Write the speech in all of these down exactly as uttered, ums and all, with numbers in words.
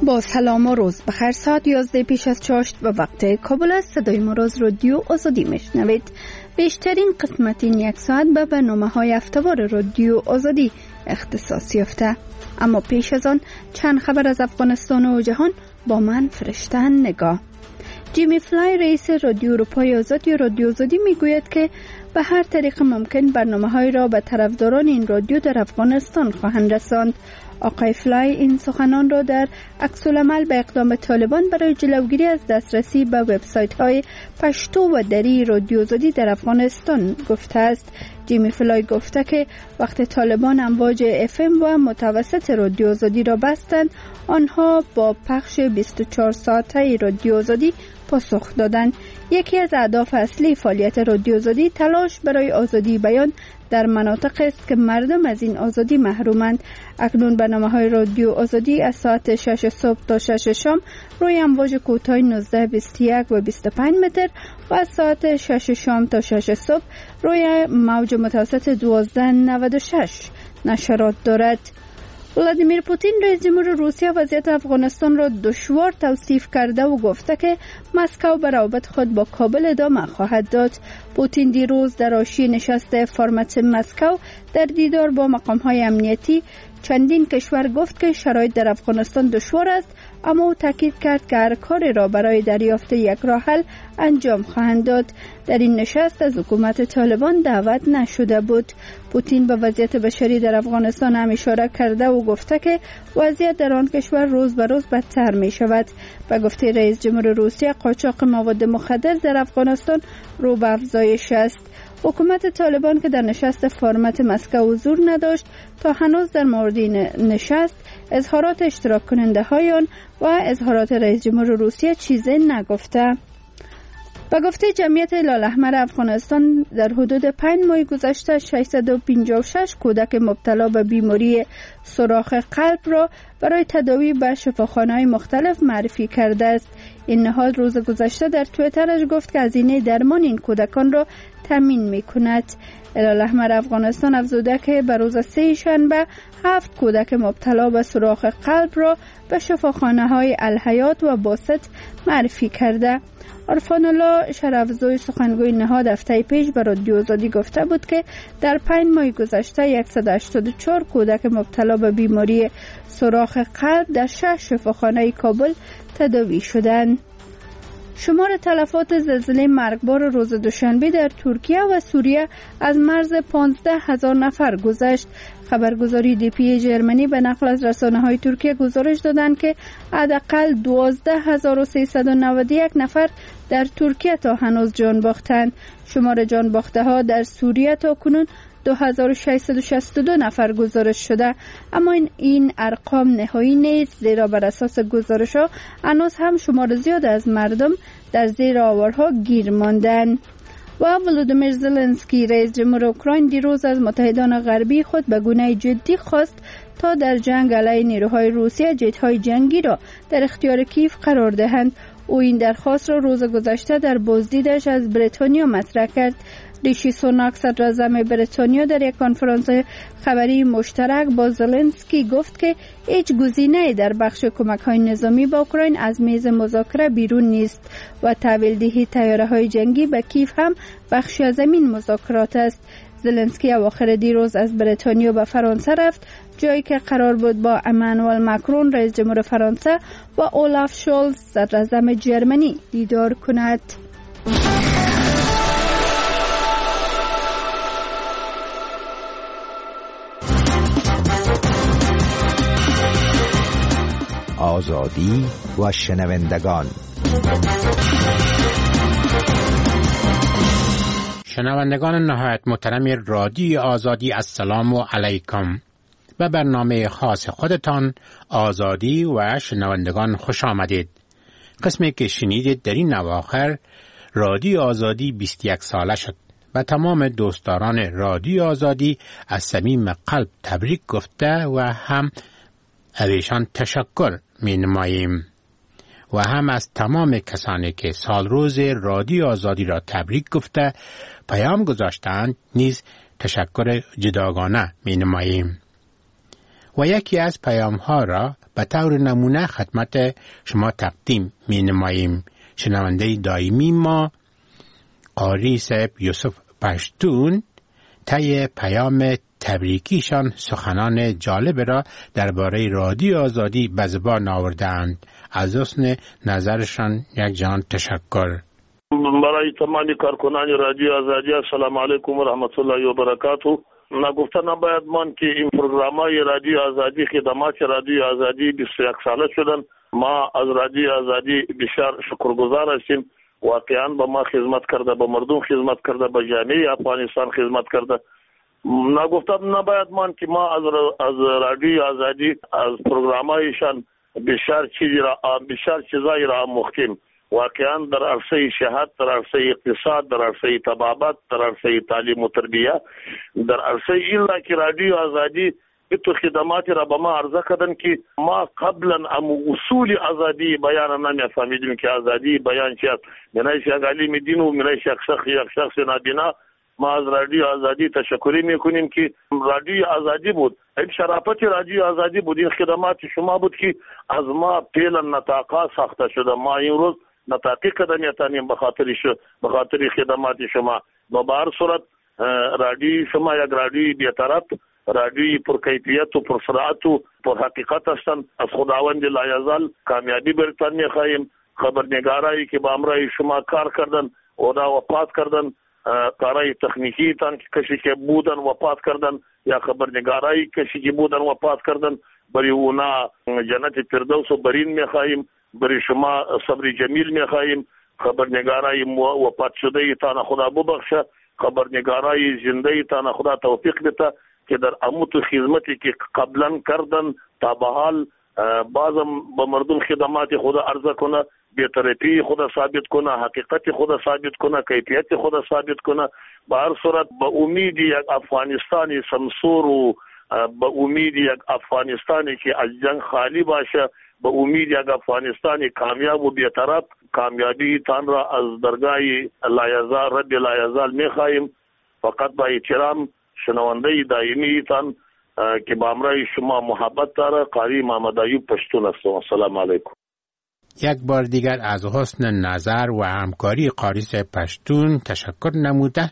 با سلام و روز بخیر. ساعت یازده پیش از چاشت و وقت کابل است. صدای ما را از رادیو آزادی میشنوید. بیشترین قسمت این یک ساعت به برنامه های هفته‌وار رادیو آزادی اختصاص یافته. اما پیش از آن چند خبر از افغانستان و جهان با من فرشته نگاه. جیمی فلای رئیس رادیو اروپای آزاد یا رادیو آزادی میگوید که به هر طریق ممکن برنامه‌های را به طرفداران این رادیو در افغانستان خواهند رساند. آقای فلای این سخنان را در عکس‌العمل به اقدام طالبان برای جلوگیری از دسترسی به وبسایت‌های پشتو و دری رادیو آزادی در افغانستان گفته است. جیمی فلای گفته که وقتی طالبان امواج اف ام و متوسط رادیو آزادی را بستند، آنها با پخش بیست و چهار ساعته رادیو آزادی پاسخ دادند. یکی از اهداف اصلی فعالیت رادیو آزادی تلاش برای آزادی بیان در مناطق است که مردم از این آزادی محرومند. اکنون برنامه‌های رادیو آزادی از ساعت شش صبح تا شش شام روی امواج کوتاه نوزده بیست و یک و بیست و پنج متر و از ساعت شش شام تا شش صبح روی موج متوسط دوازده نود و شش نشرات دارد. ولادیمیر پوتین رئیس جمهور روسیه وضعیت افغانستان را دشوار توصیف کرده و گفته که مسکو به روابط خود با کابل ادامه خواهد داد. پوتین دیروز در حاشیه نشست فرمت مسکو در دیدار با مقام‌های امنیتی چندین کشور گفت که شرایط در افغانستان دشوار است، اما او تاکید کرد که هر کاری را برای دریافت یک راه حل انجام خواهند داد. در این نشست از حکومت طالبان دعوت نشده بود. پوتین به وضعیت بشری در افغانستان هم اشاره کرده و گفته که وضعیت در آن کشور روز به روز بدتر می شود. به گفته رئیس جمهور روسیه، قاچاق مواد مخدر در افغانستان رو به افزایش است. حکومت طالبان که در نشست فرمت مسکو حضور نداشت، تا هنوز در مورد نشست اظهارات اشتراک کننده های آن و اظهارات رئیس جمهور روسیه چیزی نگفته. به گفته جمعیت هلال احمر افغانستان در حدود پنج ماه گذشته ششصد و پنجاه و شش کودک مبتلا به بیماری سوراخ قلب را برای تداوی به شفاخانه‌های مختلف معرفی کرده است. این نهاد روز گذشته در توییترش گفت که هزینه درمان این کودکان را تامین می‌کند. هلال احمر افغانستان افزوده که به روز سه شنبه هفت کودک مبتلا به سوراخ قلب را به شفاخانه‌های الحیات و باسط معرفی کرده. عرفان الله شرفزوی سخنگوی نهاد هفته پیش به رادیو آزادی گفته بود که در پنج ماه گذشته صد و هشتاد و چهار کودک مبتلا به بیماری سوراخ قلب در شش شفاخانه کابل تداوی شدند. شمار تلفات زلزله مرگبار روز دوشنبه در ترکیه و سوریه از مرز پانزده هزار نفر گذشت. خبرگزاری دی پی جرمنی به نقل از رسانه‌های ترکیه گزارش دادند که حداقل دوازده هزار و سیصد و نود و یک نفر در ترکیه تا هنوز جان باختند. شمار جان باخته ها در سوریه تا کنون دو هزار و ششصد و شصت و دو نفر گزارش شده، اما این این ارقام نهایی نیست، زیرا بر اساس گزارش‌ها هنوز هم شمار زیاد از مردم در زیر آوارها گیر ماندند. و ولودیمیر زلنسکی رئیس جمهور اوکراین دیروز از متحدان غربی خود به گونه جدی خواست تا در جنگ علیه نیروهای روسیه جت‌های جنگی را در اختیار کیف قرار دهند. او این درخواست را روز گذشته در بازدیدش از بریتانیا مطرح کرد. ریشی سوناک صدر اعظم بریتانیا در یک کنفرانس خبری مشترک با زلنسکی گفت که هیچ گزینه‌ای در بخش کمک‌های نظامی به اوکراین از میز مذاکره بیرون نیست و تحویل دهی طیاره‌های جنگی به کیف هم بخشی از این مذاکرات است. زلنسکی اواخر دیروز از بریتانیا به فرانسه رفت، جایی که قرار بود با امانوئل ماکرون رئیس جمهور فرانسه و اولاف شولز صدر اعظم جرمنی دیدار کند. آزادی و شنوندگان. شنوندگان نهایت محترم رادیو آزادی، السلام علیکم. به برنامه خاص خودتان آزادی و شنوندگان خوش آمدید. قسمی که شنیدید در این اواخر رادیو آزادی بیست و یک ساله شد و تمام دوستداران رادیو آزادی از صمیم قلب تبریک گفته و هم اویشان تشکر می نماییم و هم از تمام کسانی که سال روز رادیو آزادی را تبریک گفته پیام گذاشتند نیز تشکر جداگانه می نماییم. و یکی از پیام ها را به طور نمونه خدمت شما تقدیم می نماییم. شنونده دائمی ما قاری صاحب یوسف پشتون طی پیام تبریکیشان سخنان جالب را درباره رادیو آزادی به زبان آوردند. از حسن نظرشان یک جان تشکر. برای تمامی کارکنان رادیو آزادی السلام علیکم و رحمت الله و برکاته. نگفته نباید من که این پروگرام‌های رادیو آزادی خدمات رادیو آزادی بیست و یک ساله شدن. ما از رادیو آزادی بسیار شکرگزار هستیم. واقعا به ما خدمت کرده، به مردم خدمت کرده، به جامعه افغانستان خدمت کرده. نگفته نباید من که ما از از رادیو آزادی از پروگرام‌هایشان بسیار چیزی را بسیار چیزایی را آموختیم. واقعا در عرصه صحت، در عرصه اقتصاد، در عرصه طبابت، در عرصه تعلیم و تربیه، در عرصه ایلا که رادیو آزادی اتو خدماتی را به ما عرضه کردن که ما قبلا ام اصول آزادی بیان نمی‌فهمیدیم که آزادی بیان چیست. منایش یک عالم دین و منایش یک شخص یک شخص نابینا. ما از رادیو آزادی تشکری میکنیم که رادیو آزادی بود. این شرافت رادیو آزادی بود. این خدمات شما بود که از ما پیلا نطاقا ساخته شده. ما این روز نطاقی کردن یتانیم به خاطر به خاطر خدمات شما. با هر صورت رادیو شما یک رادیو بی‌طرف، رادیو پر کیفیت و پر سرعت و پر حقیقت هستند. از خداوند لایزال کامیابی برتان می‌خواهیم. خبرنگارایی که با امرای شما کار کردن اونا وفات کردن، کارهای تکنیکی تان که کسی که بودن وفات کردن یا خبرنگارایی کسی که بودن وفات کردن، برای اونا جنت فردوس و برین می‌خواهیم. برای شما صبر جمیل می‌خواهیم. خبرنگارای وفات شده تان خدا ببخشه، خبرنگارای زنده تان خدا توفیق بده که در اموت خدمتی که قبلا کردن تا به حال بازم به مردم خدمات خدا عرضه کنه، بی‌طرفی خدا ثابت کنه، حقیقت خدا ثابت کنه، کیفیت خدا ثابت کنه. به هر صورت به امید یک افغانستانی سمسور و به امید یک افغانستانی که از جنگ خالی باشه، به امید یک افغانستانی کامیاب و بی‌طرف، کامیابی تان را از درگاه لایزال رب لایزال می‌خواهیم. فقط با احترام شنونده دائمی تان که با امرای شما محبت داره، قاری محمد ایوب پشتون هستم. السلام علیکم. یک بار دیگر از حسن نظر و همکاری قاری صاحب پشتون تشکر نموده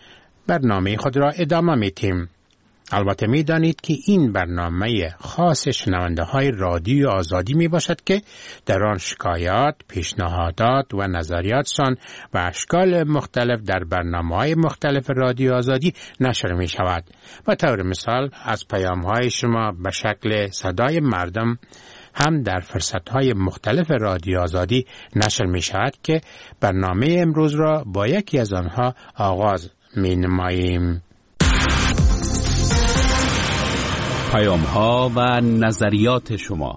برنامه خود را ادامه میتیم. البته می دانید که این برنامه خاص شنونده های رادیو آزادی می باشد که در آن شکایات، پیشنهادات و نظریاتشان و اشکال مختلف در برنامه های مختلف رادیو آزادی نشر می شود و طور مثال از پیام های شما به شکل صدای مردم هم در فرصت های مختلف رادیو آزادی نشر می شود که برنامه امروز را با یکی از آنها آغاز می نماییم. پیام ها و نظریات شما.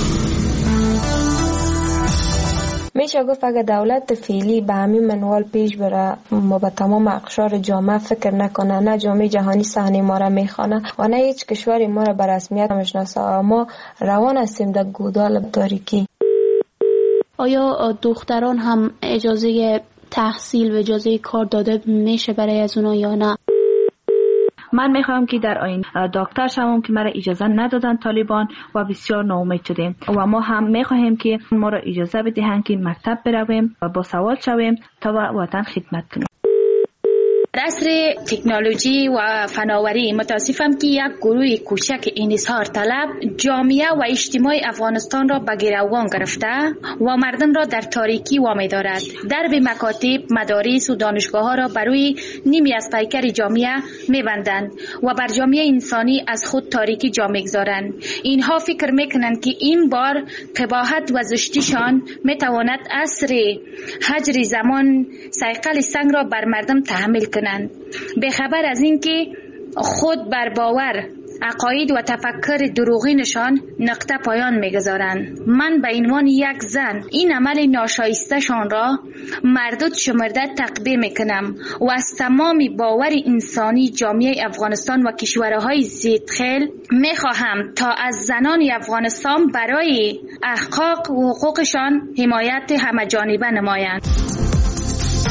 میشه گفت اگه دولت فعلی به همین منوال پیش بره ما به تمام اقشار جامعه فکر نکنه، نه جامعه جهانی صحنه ما را میخوانه و نه هیچ کشوری ما را به رسمیت میشناسه، ما روان هستیم در گودال تاریکی. آیا دختران هم اجازه تحصیل و اجازه کار داده میشه برای از اونا یا نه؟ من میخوام که در آینده دکتر شوم که مرا اجازه ندادن طالبان و بسیار ناامید شدیم و ما هم میخواهیم که ما را اجازه بدهند که مکتب برویم و با سواد شویم تا وطن خدمت کنیم. در عصر تکنولوژی و فناوری متاسفم که یک گروه کوچک انحصار طلب جامعه و اجتماع افغانستان را به گروگان گرفته و مردم را در تاریکی وامی دارد. درب مکاتب، مدارس و دانشگاه ها را بروی نیمی از پیکر جامعه میبندند و بر جامعه انسانی از خود تاریکی جا میگذارند. اینها فکر میکنند که این بار قباحت و زشتیشان میتواند عصر حجر زمان صیقل سنگ را بر مردم تحمیل کند، به خبر از این که خود بر باور عقاید و تفکر دروغینشان نقطه پایان میگذارند. من به عنوان یک زن این عمل ناشایستهشان را مردود شمرده تقدیم میکنم و از تمام باور انسانی جامعه افغانستان و کشورهای زیدخیل میخواهم تا از زنان افغانستان برای احقاق و حقوقشان حمایت همه جانبه نمایند.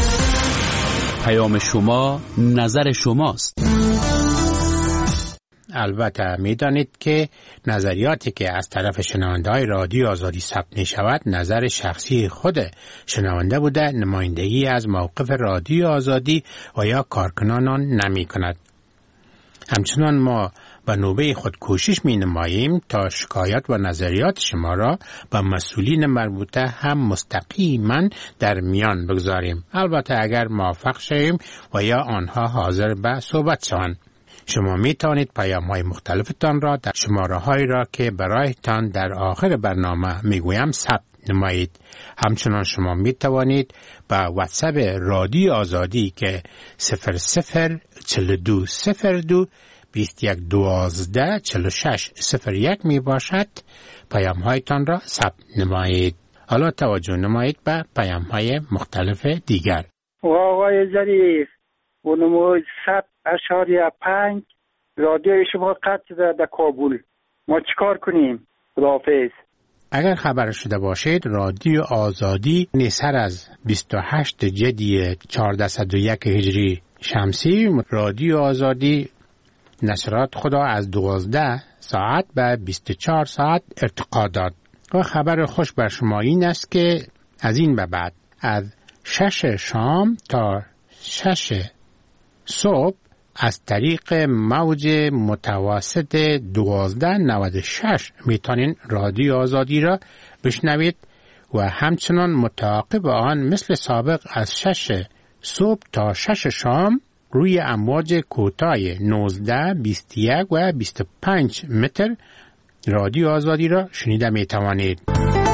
پیام شما نظر شماست. البته میدانید که نظریاتی که از طرف شنونده های رادیو آزادی ثبت می شود نظر شخصی خود شنونده بوده، نمایندگی از موقف رادیو آزادی و یا کارکنان آن نمی کند. همچنان ما به نوبه خود کوشش می نماییم تا شکایات و نظریات شما را به مسئولین مربوطه هم مستقیما در میان بگذاریم، البته اگر موافق شویم و یا آنها حاضر به صحبت شوند. شما می توانید پیام های مختلفتان را در شماره هایی را که برایتان در آخر برنامه می گویم ثبت نمایید. همچنان شما می توانید با واتساپ رادیو آزادی که صفر صفر چهل و دو صفر دو بیست و یک دوازده چهل و شش صفر یک می باشد پیام هایتان را ثبت نمایید. حالا توجه نمایید به پیام های مختلف دیگر. آقای ظریف، ونموی صد اشاریه پنج رادیو شما قطع شده در کابل، ما چیکار کنیم؟ خداحافظ. اگر خبر شده باشید رادیو آزادی سر از بیست و هشت جدی چهارصد و یک هجری شمسی رادیو آزادی نشرات خدا از دوازده ساعت به بیست و چهار ساعت ارتقا داد. و خبر خوش بر شما این است که از این به بعد از شش شام تا شش صبح از طریق موج متوسط دوازده نود و شش میتونین رادیو آزادی را بشنوید و همچنان متعاقب آن مثل سابق از شش صبح تا شش شام روی امواج کوتاه نوزده، بیست و یک و بیست و پنج متر رادیو آزادی را شنیده می توانید.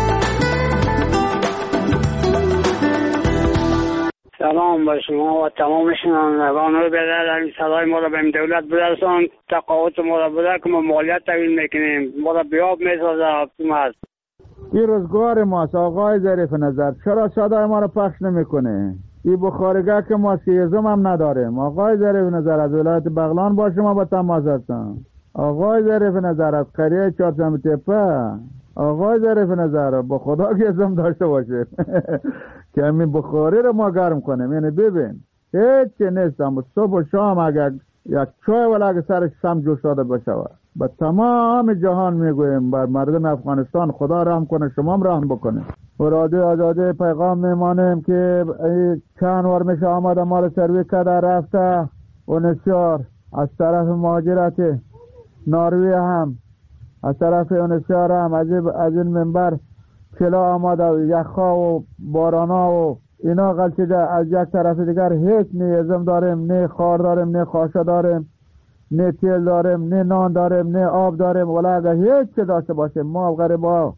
سلام با شما و تمام شنوندگان رو بدر صدای ما را به دولت برسان، تقاعد ما را بده که ما مالیات تحویل میکنیم، ما را بیاب میسازه حکومت. این روزگار ماست آقای ظریف نظر، چرا صدای ما را پخش نمیکنه؟ این بخارگاه که ما سیزم هم نداریم. آقای ظریف نظر از ولایت بغلان با شما با تماس هستم. آقای ظریف نظر از قریه چهارشنبه تپه. آقای ظریف نظر با خدا که ازم داشته باشه که همین بخاری رو ما گرم کنیم. یعنی ببین هیچ چی نیستم، صبح و شام اگر یک چای ولی اگر سرش سم جوش داده بشه با تمام جهان میگویم بر مردم افغانستان خدا رحم کنه، شما هم رحم بکنه. و رادیو آزادی پیغام میمانیم که چند وار میشه آمده ما رو سرویس کرده رفته و نسیار از طرف مهاجرت ناروی هم از طرف نسیار هم از این منبر کلا آمده و یخها و بارانا و اینا غلطیده. از یک طرف دیگر هیچ نه ازم داریم، نه خار داریم، نه خاشه داریم، نه تیل داریم، نه نان داریم، نه آب داریم، ولی اگر هیچ چه داشته باشیم ما غریبا.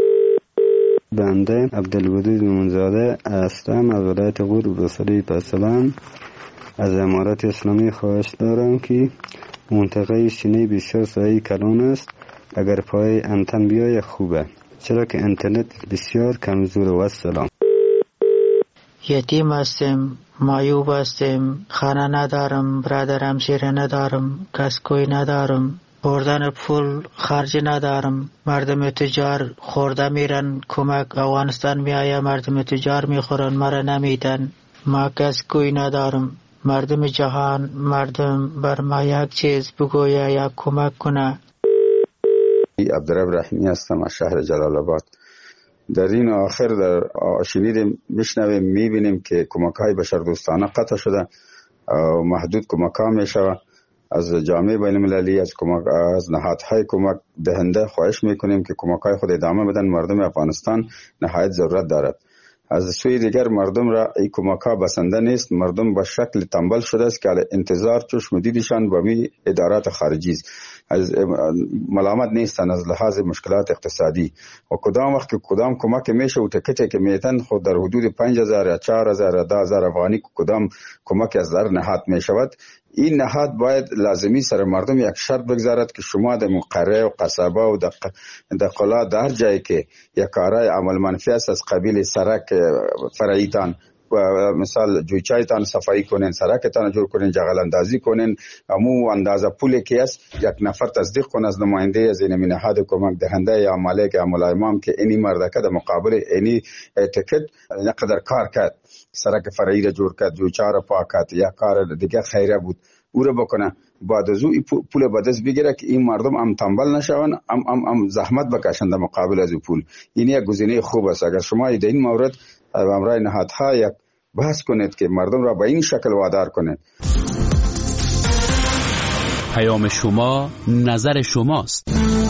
بنده عبدالودود منزاده هستم از ولایت غور بصری پسلان. از امارات اسلامی خواهش دارم که منطقه سینه بسیار سایه کلان است، اگر پای انتن بیای خوبه، چرا که اینترنت بسیار کمزور. و السلام. یتیم هستیم، معیوب هستیم، خانه ندارم، برادر همسایه ندارم، کسکوی ندارم، بردن پول خرج ندارم. مردم تجار خورده میرن کمک افغانستان میآیه، مردم تجار میخورن مرا نمیدن. ما کسکوی ندارم. مردم جهان، مردم بر ما یک چیز بگویه یا کمک کنه. عبدالرب رحیمی هستم از شهر جلال آباد. در این آخر در شنیدیم میشنویم میبینیم که کمک های بشردوستانه قطع شده و محدود کمک ها میشوه. از جامعه بین المللی، از کمک از نهادهای کمک دهنده خواهش میکنیم که کمک های خود ادامه بدن. مردم افغانستان نهایت ضرورت دارد. از سوی دیگر مردم را این کمک ها بسنده نیست. مردم به شکل تنبل شده است که انتظار چشم دیدشان با می ادارات خارجی است. از ملامت نیستن از لحاظ مشکلات اقتصادی و کدام وقت که کدام کمک میشه و تکتی که میتن خود در حدود پنج هزار یا چهار هزار یا ده هزار افغانی کدام کمک از در نهاد میشود. این نهاد باید لازمی سر مردم یک شرط بگذارد که شما در قریه و قصبه و در قلا در جایی که یک کارای عمل منفی است از قبیل سرک فرعیتان و مثال جویچایتان صفایی کنین، سرکتان جور کنین، جغل اندازی کنین، امو اندازه پولی که است یک نفر تصدیق کن از نماینده از این نهاد کمک دهنده یا مالک یا ملایمام که اینی مردکه در مقابل اینی تکت نقدر کار کرد سرک فرعی را جور کرد، جوچه را پاک کرد، یا کار دیگه خیره بود او را بکنه، بعد از او پول به دست بگیره که این مردم هم تنبل نشون، هم هم هم زحمت بکشند در مقابل از پول. این یک گزینه خوب است. اگر شما در این مورد امرای نهادها یک بحث کنید که مردم را به این شکل وادار کنید. پیام شما نظر شماست.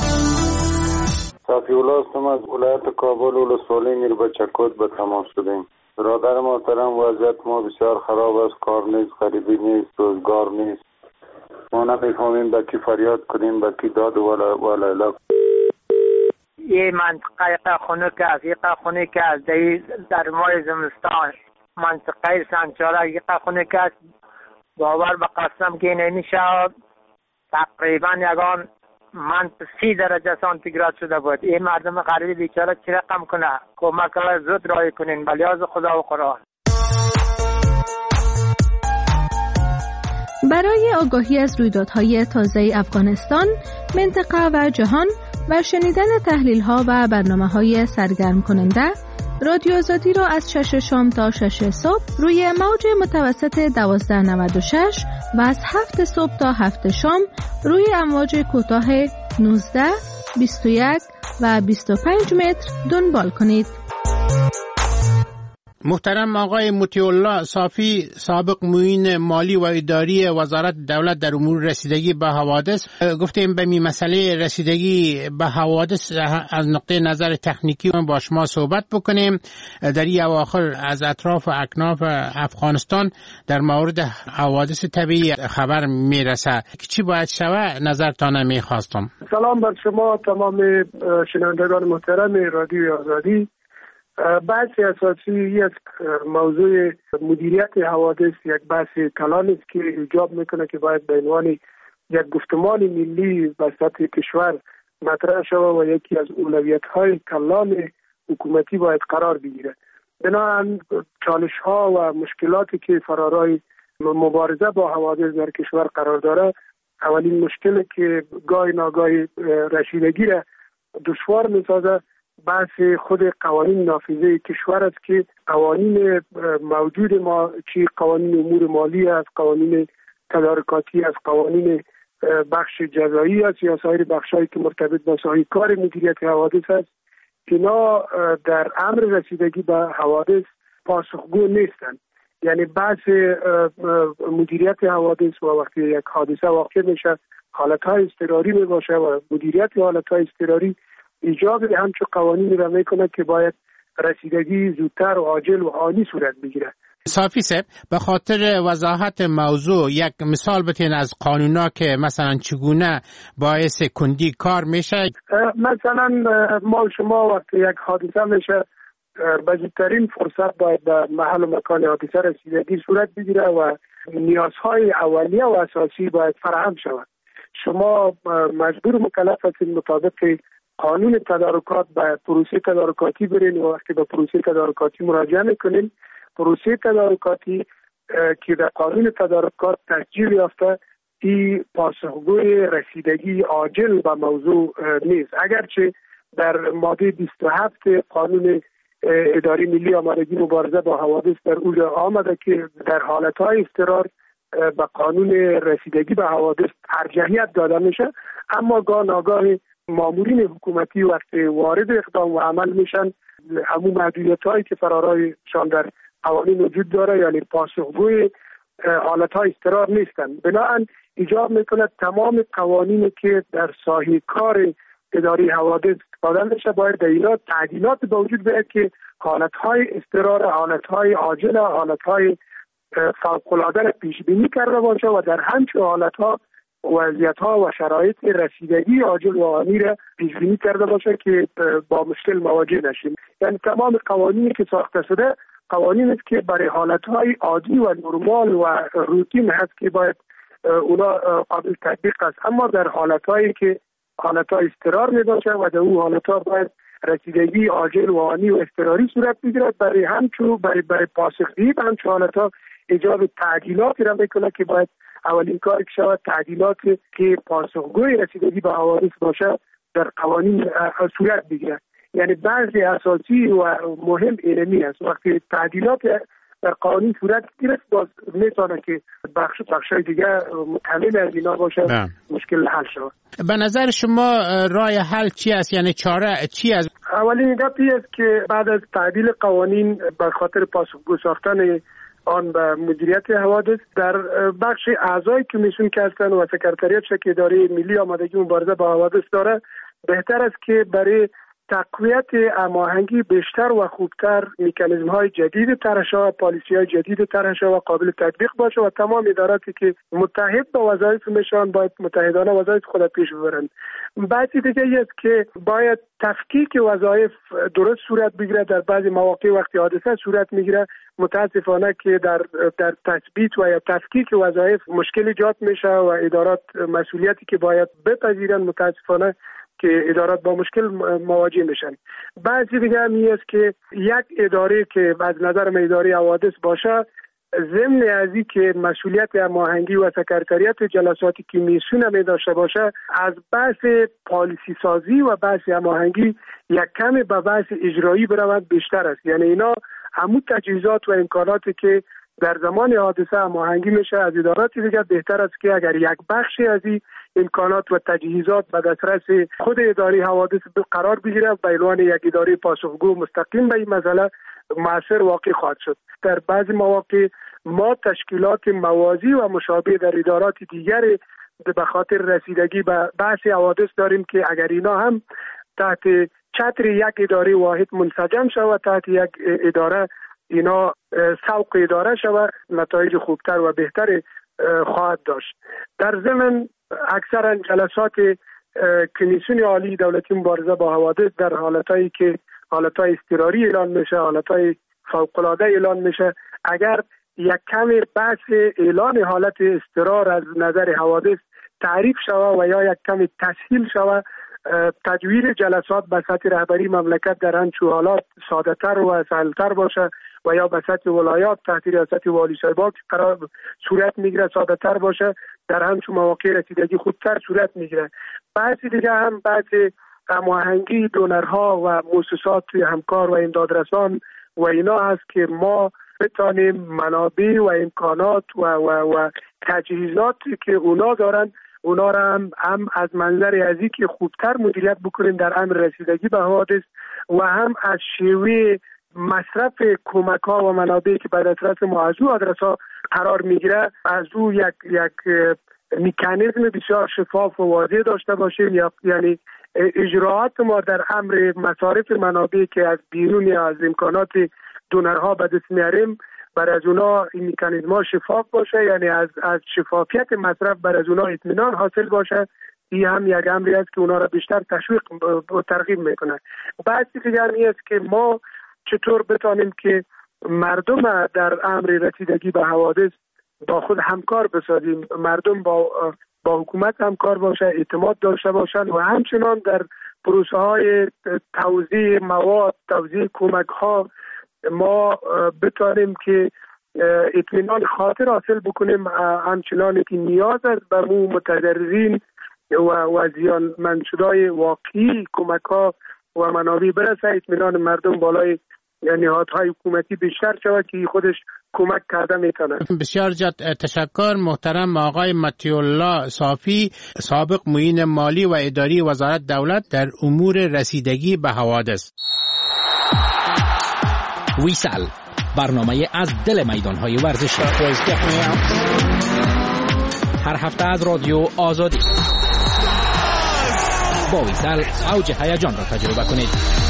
صافی الله هستم از ولایت کابل، ولسوالی میر بچکوت به تماس شدیم. برادر محترم، وضعیت ما بسیار خراب است، کار نیست، غریبی نیست، روزگار نیست. ما نمیفهمیم به کی فریاد کنیم، به کی داد و لیلا. یه منطقه خنک است، یک خنک است در ماه زمستان، منطقه سنچاره یک خنک است. باور به قسم که نمیشه، تقریبا یگان من سی درجه سانتیگراد شده بود. این مردم غریب بیچاره چی رقم کنه؟ کمک زود رای کنین به لیاز خدا و قرآن. برای آگاهی از رویدادهای تازه افغانستان، منطقه و جهان و شنیدن تحلیل‌ها و برنامه‌های سرگرم کننده، رادیو آزادی را از شش شام تا شش صبح روی موج متوسط دوازده نود و شش و از هفت صبح تا هفت شام روی امواج کوتاه نوزده، بیست و یک و بیست و پنج متر دنبال کنید. محترم آقای مطیع الله صافی، سابق معین مالی و اداری وزارت دولت در امور رسیدگی به حوادث، گفتیم به می مسئله رسیدگی به حوادث از نقطه نظر تکنیکی با شما صحبت بکنیم. در این اواخر از اطراف و اکناف افغانستان در مورد حوادث طبیعی خبر میرسه که چی باید شود؟ نظرتان میخواستم. سلام بر شما تمام شنوندگان محترم رادیو آزادی. بحث اساسی یک موضوع مدیریت حوادث یک بحث کلان است که ایجاب میکنه که باید به عنوان یک گفتمان ملی به سطح کشور مطرح شود و یکی از اولویت‌های کلان حکومتی باید قرار بگیره. بنابراین چالش‌ها و مشکلاتی که فرارای مبارزه با حوادث در کشور قرار داره، اولین مشکل که گاهی ناگاهی رسیدگی را دشوار می‌سازه بحث خود قوانین نافذه کشور است که قوانین موجود ما، چی قوانین امور مالی است، قوانین تدارکاتی است، قوانین بخش جزایی است یا سایر بخشایی که مرتبط با سایر کار مدیریت حوادث است، اینا در امر رسیدگی به حوادث پاسخگو نیستند. یعنی بحث مدیریت حوادث و وقتی یک حادثه واقع میشه حالتهای اضطراری می باشه و مدیریت حالتهای اضطراری ایجاب همچون قوانین را میکنه که باید رسیدگی زودتر و عاجل و عالی صورت بگیره. صافی صاحب، به خاطر وضاحت موضوع یک مثال بتین از قانونا که مثلا چگونه باعث کندی کار میشه؟ مثلا ما شما وقتی یک حادثه میشه به زودترین فرصت باید به محل و مکان حادثه رسیدگی صورت بگیره و نیازهای اولیه و اساسی باید فراهم شود. شما مجبور مکلف هستید مطابق قانون تدارکات به پروسه تدارکاتی برین و وقتی به پروسه تدارکاتی مراجعه میکنین، پروسه تدارکاتی که در قانون تدارکات تسجیل یافته این پاسخگوی رسیدگی عاجل به موضوع نیست، اگرچه در ماده بیست و هفت قانون اداره ملی آمادگی مبارزه با حوادث در اون آمده که در حالتهای اضطرار به قانون رسیدگی به حوادث ارجحیت داده میشه، اما گاه ناگاه مامورین حکومتی وقتی وارد اقدام و عمل میشن همون محدودیت‌هایی که فرارایشان در قوانین وجود داره یعنی پاسخگوی حالت‌های اضطرار نیستن. بنابراین ایجاب میکنه تمام قوانینی که در ساحه کار اداره حوادث استفاده میشه باید در اینا تعدیلات به وجود بیاید که حالت‌های اضطرار، حالت‌های عاجل، حالت‌های فوق‌العاده را پیش بینی کرده باشه و در همچون حالت‌ها وضعیت‌ها و شرایط رسیدگی عاجل و عالی را پیش بینی کرده باشه که با مشکل مواجه نشیم. یعنی تمام قوانینی که ساخته شده قوانین است که برای حالت‌های عادی و نرمال و روتین هست که باید اونا قابل تطبیق است، اما در حالت‌هایی که حالت‌های اضطرار می‌باشه و در اون حالت‌ها باید رسیدگی عاجل و عالی و اضطراری صورت بگیرد، برای همچون برای برای پاسخگویی به همچون حالت‌ها ایجاب تعدیلاتی را میکنه که باید اولین کار که شود تعدیلات که پاسخگوی رسیدگی به حوادث باشه در قوانین صورت بگیرد. یعنی بعضی اساسی و مهم اینمی است. وقتی تعدیلات در قوانین صورت گرفت، باز میتونه که بخش بخشای دیگه متحمل از اینا باشه بله. مشکل حل شود. به نظر شما راه حل چی است؟ یعنی چاره چی است؟ اولین گپی است که بعد از تعدیل قوانین به خاطر پاسخگو ساختن آن به مدیریت حوادث در بخش اعضای کمیسیون که هستن و سکرتریات که اداره ملی آمادگی مبارزه با حوادث داره، بهتر است که برای تقویت هماهنگی بیشتر و خوبتر مکانیزم های جدید طرح شود، پالیسی های جدید طرح شود و قابل تطبیق باشه و تمام اداراتی که متحد با وظایف میشن باید متحدانه وظایف خود پیش ببرند. بعضی دیگه است که باید تفکیک وظایف درست صورت بگیره. در بعضی مواقع وقتی حادثه صورت میگیره متاسفانه که در در تثبیت و یا تفکیک وظایف مشکل ایجاد میشه و ادارات مسئولیتی که باید بپذیرن متاسفانه که ادارات با مشکل مواجه میشن. بعضی دیگه همی است که یک اداره که از نظر من اداره حوادث باشه، ضمن از این که مسئولیت هماهنگی و سکرتریات جلساتی که میسونه می داشته باشه، از بحث پالیسی سازی و بحث هماهنگی یک کمی به بحث اجرایی برود بیشتر است. یعنی اینا همون تجهیزات و امکاناتی که در زمان حادثه هماهنگی میشه از ادارات دیگه، بهتر است که اگر یک بخشی از این امکانات و تجهیزات به دسترس خود اداره حوادث قرار بگیره، به عنوان یک اداره پاسخگو مستقیم به این مسئله مؤثر واقع خواهد شد. در بعضی مواقع ما تشکیلات موازی و مشابه در ادارات دیگر به خاطر رسیدگی به بحث حوادث داریم که اگر اینا هم تحت چتر یک اداره واحد منسجم شود، تحت یک اداره اینا سوق اداره شود، نتایج خوبتر و بهتر خواهد داشت. در ضمن اکثرا جلسات کمیسیون عالی دولتی مبارزه با حوادث در حالتایی که حالتای اضطراری اعلان میشه، حالتای فوق‌العاده اعلان میشه، اگر یک کمی بحث اعلان حالت اضطرار از نظر حوادث تعریف شود و یا یک کمی تسهیل شود، تدویر جلسات به سطح رهبری مملکت در همچون حالات ساده تر و سهلتر باشه و یا به سطح ولایات تحت ریاست والی صاحبان قرار صورت میگیره ساده تر باشه، در همچون مواقع رسیدگی خودتر صورت میگیره. بعضی دیگه هم بعض هماهنگی دونرها و مؤسسات همکار و امدادرسان و اینا هست که ما بتانیم منابع و امکانات و و و تجهیزاتی که اونا دارن اونا را هم, هم از منظر ازی که خوبتر مدیریت بکنیم در امر رسیدگی به حوادث و هم از شیوه مصرف کمک ها و منابعی که به دسترس ما از او آدرس‌ها قرار میگیره از او یک یک مکانیزم بسیار شفاف و واضح داشته باشیم، یا یعنی اجراعات ما در امر مصارف منابعی که از بیرون یا از امکانات دونرها به دست میاریم بر از اونا این مکانیزم‌ها شفاف باشه، یعنی از از شفافیت مصرف بر از اونا اطمینان حاصل باشه. این هم یک امری است که اونا را بیشتر تشویق و ترغیب میکنه. بعضی دیگر است که ما چطور بتانیم که مردم در امر رسیدگی به حوادث با خود همکار بسازیم، مردم با با حکومت همکار باشه، اعتماد داشته باشند و همچنان در پروسه های توزیع مواد، توزیع کمک ها ما بتانیم که اطمینان خاطر حاصل بکنیم، همچنان که نیاز است به مو متضررین و و زیانمندشده‌های واقعی کمک ها و منابع برسه، اطمینان مردم بالای نهادهای حکومتی بیشتر شود که خودش کمک کرده میتونه. بسیار جد تشکر محترم آقای مطیع‌الله صافی، سابق معین مالی و اداری وزارت دولت در امور رسیدگی به حوادث. ویسال، برنامه از دل میدانهای ورزشی، هر هفته از رادیو آزادی. با ویسال اوج هیجان را تجربه کنید.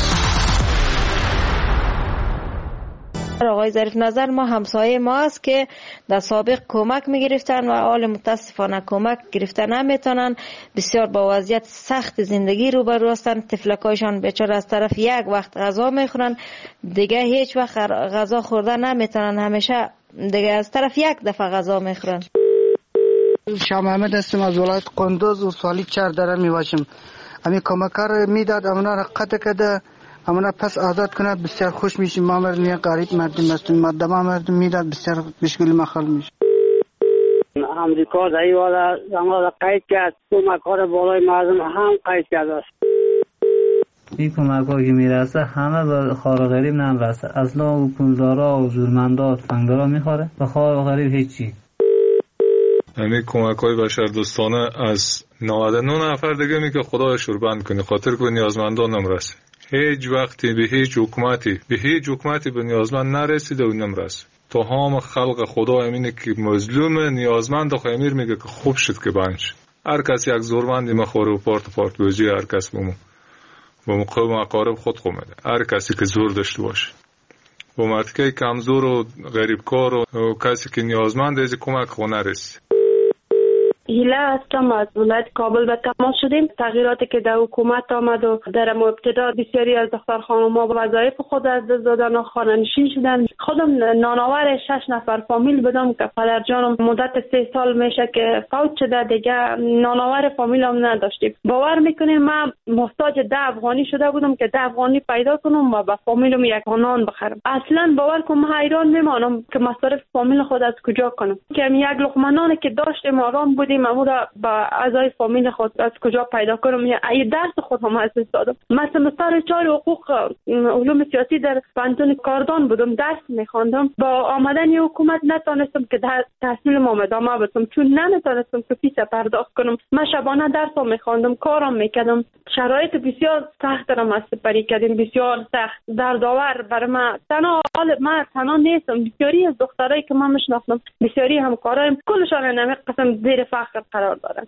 آقای ظریف نظر ما همسایه ما است که در سابق کمک میگرفتن و حال متاسفانه کمک گرفتن نمیتونن، بسیار با وضعیت سخت زندگی روبرو هستن. طفلکایشان بیچاره از طرف یک وقت غذا میخورن، دیگه هیچ وقت غذا خوردن نمیتونن، همیشه دیگه از طرف یک دفعه غذا میخورن. شاه محمد هستم از ولایت قندوز و سالی چهار داره میباشم. امی کمکار میداد امنا را قطع کده، امنا پس آزاد کنه، بسیار خوش میشیم. ما مردم یک غریب مردم هستیم، مردم مردم میداد، بسیار مشکل مخال میشه. امریکا در این والا زمان قید کرد، کمکار بالای مردم هم قید کرده است. این کمک ها که میرسه همه به خار غریب نمیرسه، اصلا و پولدارا و زورمندا و تفنگدارا میخوره، به خار غریب هیچی. یعنی کمک های بشر دوستانه از نود و نه نفر دیگه می که خدا شوربند کنی، خاطر که نیازمندان نمرسه. هیچ وقتی به هیچ حکومتی به هیچ حکومتی به نیازمند نرسیده و نمرسه. تو هم خلق خدا امینه که مظلوم نیازمند خو امیر میگه که خوب شد که بنش. هر کس یک زورمندی مخوره و پارت پارت بوجی، هر کس بمو با مقام اقارب خود خو میده. هر کسی که زور داشته باشه با مرتکه کمزور و غریبکار و کسی که نیازمند از کمک خو نرسه. هیله هستم، از ولایت کابل به تماس شدیم. تغییراتی که در حکومت آمد و در ابتدا بسیاری از دختر خانم‌ها وظایف خود از دست دادن و خانه‌نشین شدن. خودم نانآور شش نفر فامیل بودم که پدر جانم مدت سه سال میشه که فوت شده، دیگه نانآور فامیل هم نداشتیم. باور میکنیم من محتاج ده افغانی شده بودم که ده افغانی پیدا کنم و به فامیلم یک نان بخرم. اصلا باور کنم حیران میمانم که مصارف فامیل خود از کجا کنم، که یک لقمه نانی که داشتیم آرام بودیم امورا با اعضای فامیل خود از کجا پیدا کنم. یا ای درس خود هم از دادم. مثلا مستر چهار حقوق علوم سیاسی در پانتون کاردان بودم، درس میخواندم. با آمدن حکومت نتونستم که تحصیل ما ادامه بدم، چون نمیتونستم که فیس پرداخت کنم. من شبانه درس میخواندم، کارم میکردم. شرایط بسیار سخت را ما سپری کردیم، بسیار سخت دردآور برای من. تنها حال من تنها نیستم، بسیاری از دخترایی که من میشناسم، بسیاری همکارایم، کلشان نمی قسم زیر فقر قرار دارن.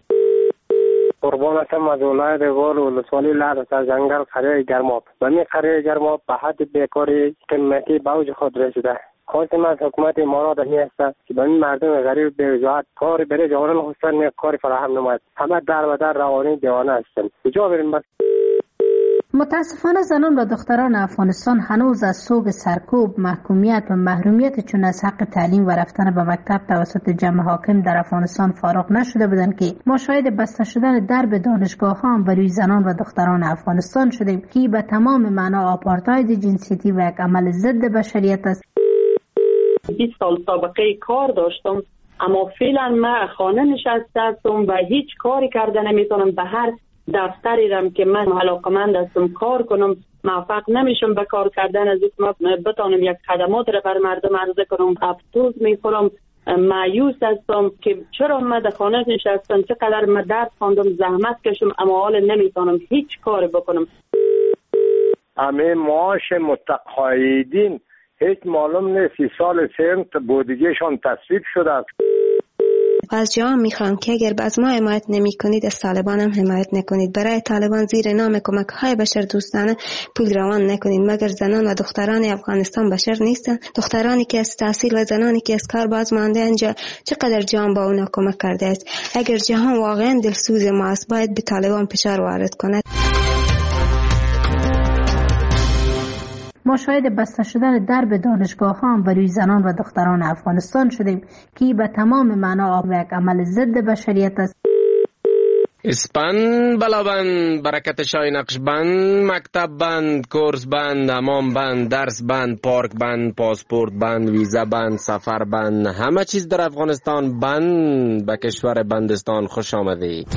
قربانتم از ولایت غور و ولسوالی لعل از جنگل قریه گرماب. و می قریه گرماب به حد بیکاری قیمتی به اوج خود رسیده. خواستم از حکومت امارات می است که به این مردم غریب بی‌وجاهت کاری برای جوانان خواستن کاری فراهم نماید. همه در و در روانی دیوانه هستند. کجا بریم بس؟ متاسفانه زنان و دختران افغانستان هنوز از صوب سرکوب، محکومیت و محرومیت چون از حق تعلیم و رفتن به مکتب توسط جمع حاکم در افغانستان فارغ نشده بودند که ما شاهد بسته شدن درب دانشگاه ها بر روی زنان و دختران افغانستان شدیم که به تمام معنا آپارتاید جنسیتی و یک عمل ضد بشریت است. بیست سال سابقه کار داشتم، اما فعلا من خانه نشسته هستم و هیچ کاری کرده نمیتونم. به هر دفتری رم که من علاقمند هستم کار کنم، موفق نمیشم به کار کردن. از اینکه بتونم یک خدمات را بر مردم عرضه کنم، افسوس میخورم، مایوس هستم که چرا من در خانه نشستم، چقدر من درس خواندم، زحمت کشم، اما حال نمیتونم هیچ کار بکنم. همه معاش متقاعدین هیچ معلوم نیست سی سال سنت بودجهشان تصویب شده است. از جا میخوام که اگر از ما حمایت نمی کنید از طالبان هم حمایت نکنید. برای طالبان زیر نام کمک های بشر دوستانه پول روان نکنید، مگر زنان و دختران افغانستان بشر نیستن؟ دخترانی که از تحصیل و زنانی که از کار باز مانده اینجا چقدر جان با اونا کمک کرده است. اگر جهان واقعا دلسوز ما است باید به طالبان فشار وارد کند. ما شاهد بسته شدن درب دانشگاه ها بر روی زنان و دختران افغانستان شدیم که به تمام معنا یک عمل ضد بشریت است. اسپن بلابند، برکت شای نقش بند، مکتب بند، کورس بند، امام بند، درس بند، پارک بند، پاسپورت بند، ویزا بند، سفر بند، همه چیز در افغانستان بند. به کشور بندستان خوش آمدید.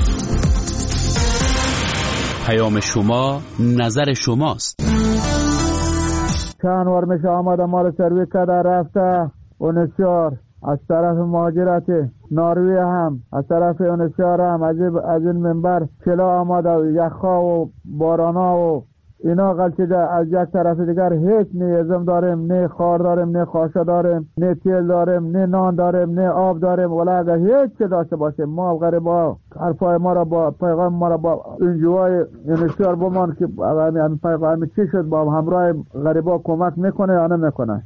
پیام شما نظر شماست. چند وار میشه آمده ما رو سروی کده رفته اونسیار از طرف مهاجرت ناروی هم از طرف اونسیار هم از این منبر چلا آمده و یخها و بارانا و اینا غلطیده. از یک طرف دیگر هیچ نه ازم داریم، نه خار داریم، نه خاشه داریم، نه تیل داریم، نه نان داریم، نه آب داریم. ولی اگر هیچ چه داشته باشیم ما غریبا حرفای ما را با پیغام ما را با انجوای انشار بمان که همین پیغام چی شد با همراه غریبا کمک میکنه یا نمیکنه.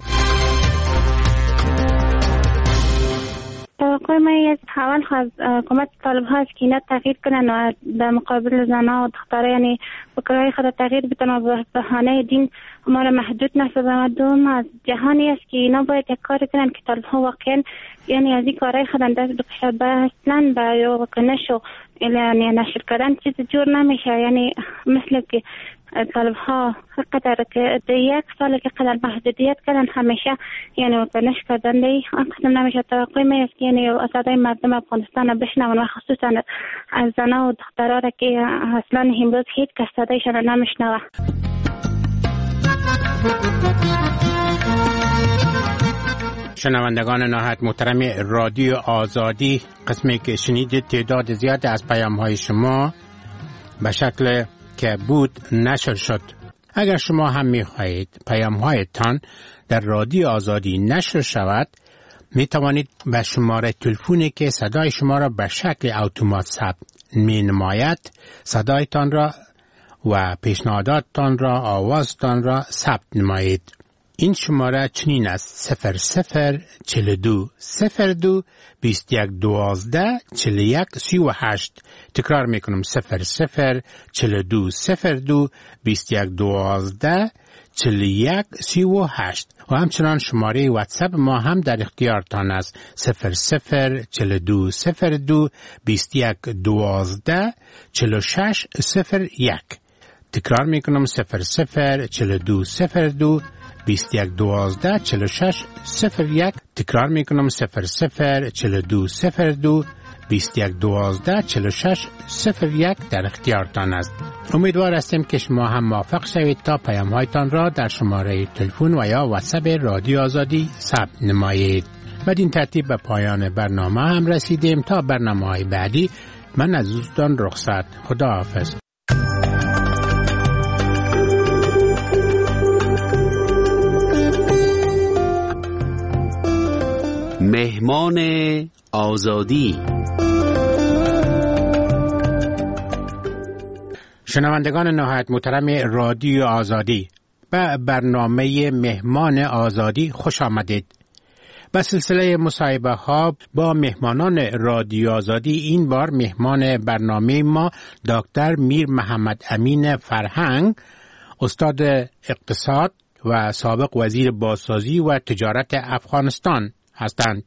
توقع من از اول خواهد حکومت طالب هاست که اینا تغییر کنن و در مقابل زنها و دختره یعنی بکرهای خود تغییر بتن و به بهانه دین ما را محدود نسازن. و دوم از جهانی است که اینا باید یک کار کنن که طالب ها واقعا یعنی از این کارهای خود دست بکشد. به اصلا به کنش و یعنی نشر کردن چیز جور نمیشه. یعنی مثل که طالب ها قدر که یک سال که قدر محدودیت کردن همیشه یعنی واکنش کردن دی آن قسم نمیشه توقع میفت یعنی صدای مردم افغانستان رو بشنون و خصوصا از زنها و دخترها را که اصلا امروز هیچ کس صدایشان نمیشنوه. شنوندگان نهایت محترم رادیو آزادی، قسمی که شنیدید تعداد زیاد از پیام های شما به شکل که بود نشر شد. اگر شما هم می خواهید پیام هایتان در رادیو آزادی نشر شود، می توانید به شماره تلفنی که صدای شما را به شکل اتومات ثبت می نماید صدایتان را و پیشنهاداتتان را، آوازتان را ثبت نمایید. این شماره چنین است: صفر صفر چل دو صفر دو بیست یک دوازده چل یک سی و هشت. تکرار میکنم: صفر صفر چل دو صفر دو بیست یک دوازده چل یک سی و هشت. و همچنان شماره واتساپ ما هم در اختیارتان است: صفر صفر چل دو صفر دو بیست یک دوازده چل شش صفر یک. تکرار میکنم: صفر صفر چل دو صفر دو بیست یک دوازده چل شش صفر یک. تکرار میکنم: صفر صفر چل دو صفر دو بیست یک دوازده چل شش صفر یک در اختیارتان است. امیدوار هستیم که شما هم موفق شوید تا پیام هایتان را در شماره تلفن و یا واتساپ رادیو آزادی ثبت نمایید. بدین ترتیب به پایان برنامه هم رسیدیم. تا برنامه های بعدی من از دوستان رخصت. خدا حافظ. مهمان آزادی. شنوندگان نهایت محترم رادیو آزادی، به برنامه مهمان آزادی خوش آمدید. به سلسله مصاحبه ها با مهمانان رادیو آزادی، این بار مهمان برنامه ما دکتر میر محمد امین فرهنگ، استاد اقتصاد و سابق وزیر بازسازی و تجارت افغانستان هستند.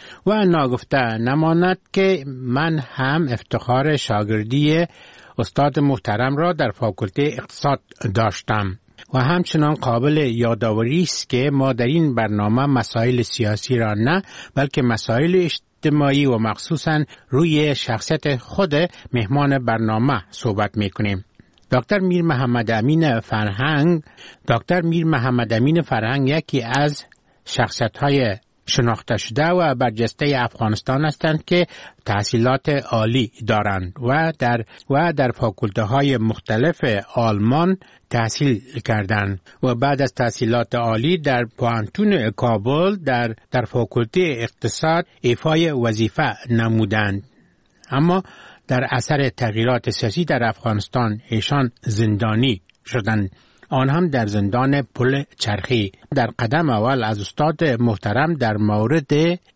و ناگفته نماند که من هم افتخار شاگردی استاد محترم را در فاکولته اقتصاد داشتم و همچنان قابل یادآوری است که ما در این برنامه مسائل سیاسی را نه بلکه مسائل اجتماعی و مخصوصاً روی شخصیت خود مهمان برنامه صحبت می‌کنیم. دکتر میر محمد امین فرهنگ دکتر میر محمد امین فرهنگ یکی از شخصیت‌های شناخته شده و برجسته افغانستان هستند که تحصیلات عالی دارند و در و در فاکولته های مختلف آلمان تحصیل کردند و بعد از تحصیلات عالی در پوهنتون کابل در در فاکولته اقتصاد ایفای وظیفه نمودند. اما در اثر تغییرات سیاسی در افغانستان ایشان زندانی شدند، آن هم در زندان پل چرخی. در قدم اول از استاد محترم در مورد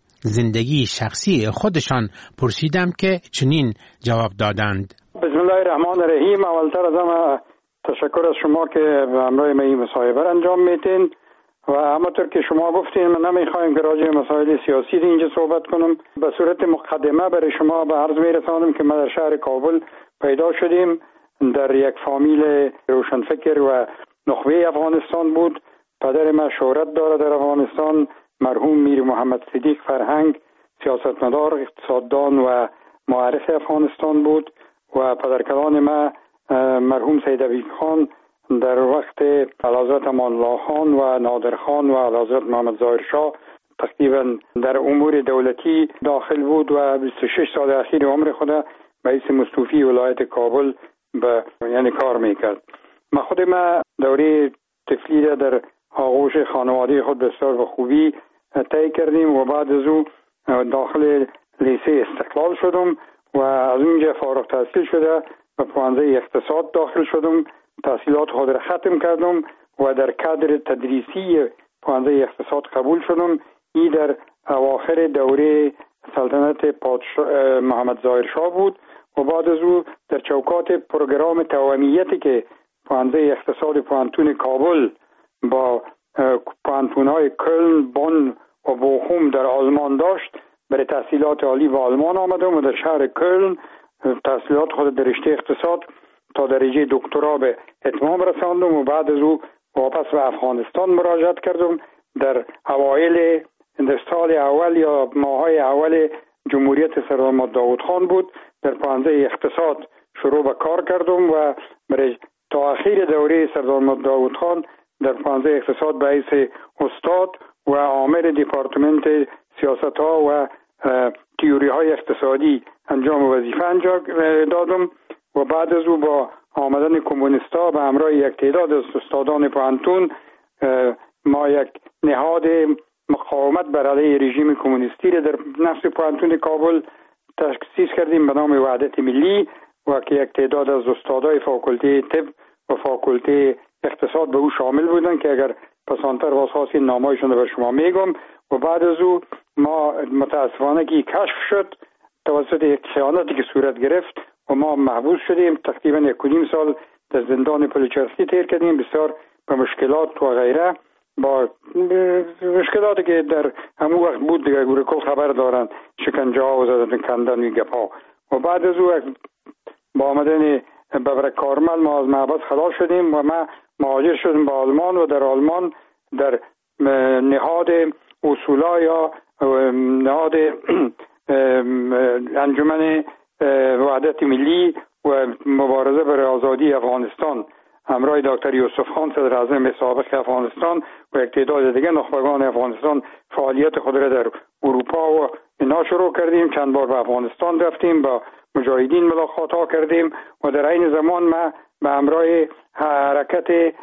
زندگی شخصی خودشان پرسیدم که چنین جواب دادند: بسم الله الرحمن الرحیم. اولتر از همه تشکر از شما که به همراه ما این مصاحبه را انجام میتین و همونطور که شما گفتین من نمیخوایم که راجع به مسائل سیاسی اینجا صحبت کنم. به صورت مقدمه برای شما به عرض میرسانم که ما در شهر کابل پیدا شدیم. در یک فامیل روشنفکر و نخبه افغانستان بود. پدر من شهرت داره در افغانستان، مرحوم میر محمد صدیق فرهنگ، سیاستمدار، اقتصاددان و معرف افغانستان بود و پدرکلان من مرحوم سید عبید خان در وقت اعلیحضرت امان الله خان و نادر خان و اعلیحضرت محمد ظاهر شاه تقریبا در امور دولتی داخل بود و بیست و شش سال اخیر عمر خود به حیث مستوفی ولایت کابل به یعنی کار میکرد. من خود من دوره طفلی را در آغوش خانواده خود بسیار به خوبی طی کردیم و بعد از او داخل لیسه استقلال شدم و از اونجا فارغ تحصیل شده به پوانزه اقتصاد داخل شدم. تحصیلات خود را ختم کردم و در کادر تدریسی پوانزه اقتصاد قبول شدم. این در اواخر دوره سلطنت پادشاه محمد ظاهر شاه بود و بعد از او در چوکات پروگرام توأمیتی که پوانزه اقتصاد پوهنتون کابل با پوهنتون‌های کلن، بون و بوخوم در آلمان داشت، برای تحصیلات عالی به آلمان آمدم و در شهر کلن تحصیلات خود در رشته اقتصاد تا درجه دکترا به اتمام رساندم و بعد از او واپس به افغانستان مراجعت کردم. در اوایل در سال اول یا ماهای اول جمهوریت سردار محمد داود خان بود. در پانزه اقتصاد شروع به کار کردم و برای تا اخیر دوره سردار محمد داود خان در پانزه اقتصاد به حیث استاد و عامل دیپارتمنت سیاست ها و تیوری های اقتصادی انجام وظیفه انجام دادم و بعد از او با آمدن کمونیستا به همراه یک تعداد از استادان پوهنتون ما یک نهاد مقاومت بر علیه رژیم کمونیستی را در نفس پوهنتون کابل تأسیس کردیم به نام وحدت ملی و که یک تعداد از استادای فاکولته طب و فاکولته اقتصاد به او شامل بودند که اگر پسانتر واسخاصی نامایشون رو بر شما میگم. و بعد از او ما متاسفانه که کشف شد توسط یک خیانتی که صورت گرفت و ما محبوس شدیم. تقریبا یک و نیم سال در زندان پلچرخی تیر کردیم، بسیار به مشکلات و غیره، با مشکلاتی که در همون وقت بود دیگه گوره کل خبر دارن، شکنجه ها و زدن کندن و گپ ها. و بعد از او با آمدن ببرک کارمل ما از محبس خلاص شدیم و ما مهاجر شدیم به آلمان و در آلمان در نهاد اصولا یا نهاد انجمن وحدت ملی و مبارزه برای آزادی افغانستان همراه دکتر یوسف خان صدر اعظم سابق افغانستان و یک تعداد دیگه نخبگان افغانستان فعالیت خود را در اروپا و اینا شروع کردیم. چند بار به افغانستان رفتیم، با مجاهدین ملاقات ها کردیم و در این زمان ما به همراه حرکت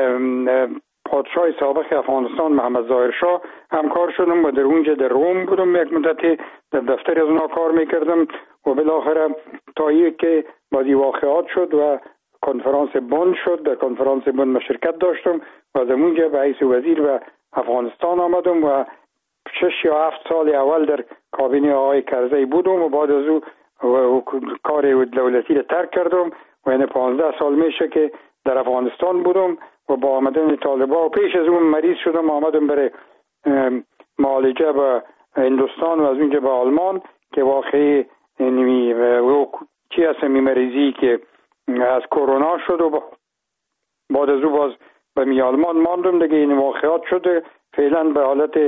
پادشاه سابق افغانستان محمد ظاهر شاه همکار شدم و در اونجا در روم بودم، یک مدتی در دفتر از اونا کار میکردم و بالاخره تا یک که بعضی واقعات شد و کنفرانس بن شد. در کنفرانس بن ما شرکت داشتم و از اونجا به حیث وزیر به افغانستان آمدم و شش یا هفت سال اول در کابینه آقای کرزی بودم و بعد از او و کار دولتی را ترک کردم و یعنی پانزده سال میشه که در افغانستان بودم و با آمدن طالبا و پیش از اون مریض شدم، آمدم برای معالجه به هندوستان و از اونجا به آلمان که واقعی چی هست می مریضی که از کرونا شد و بعد از او باز به می آلمان ماندم دیگه. این واقعات شده فعلا به حالت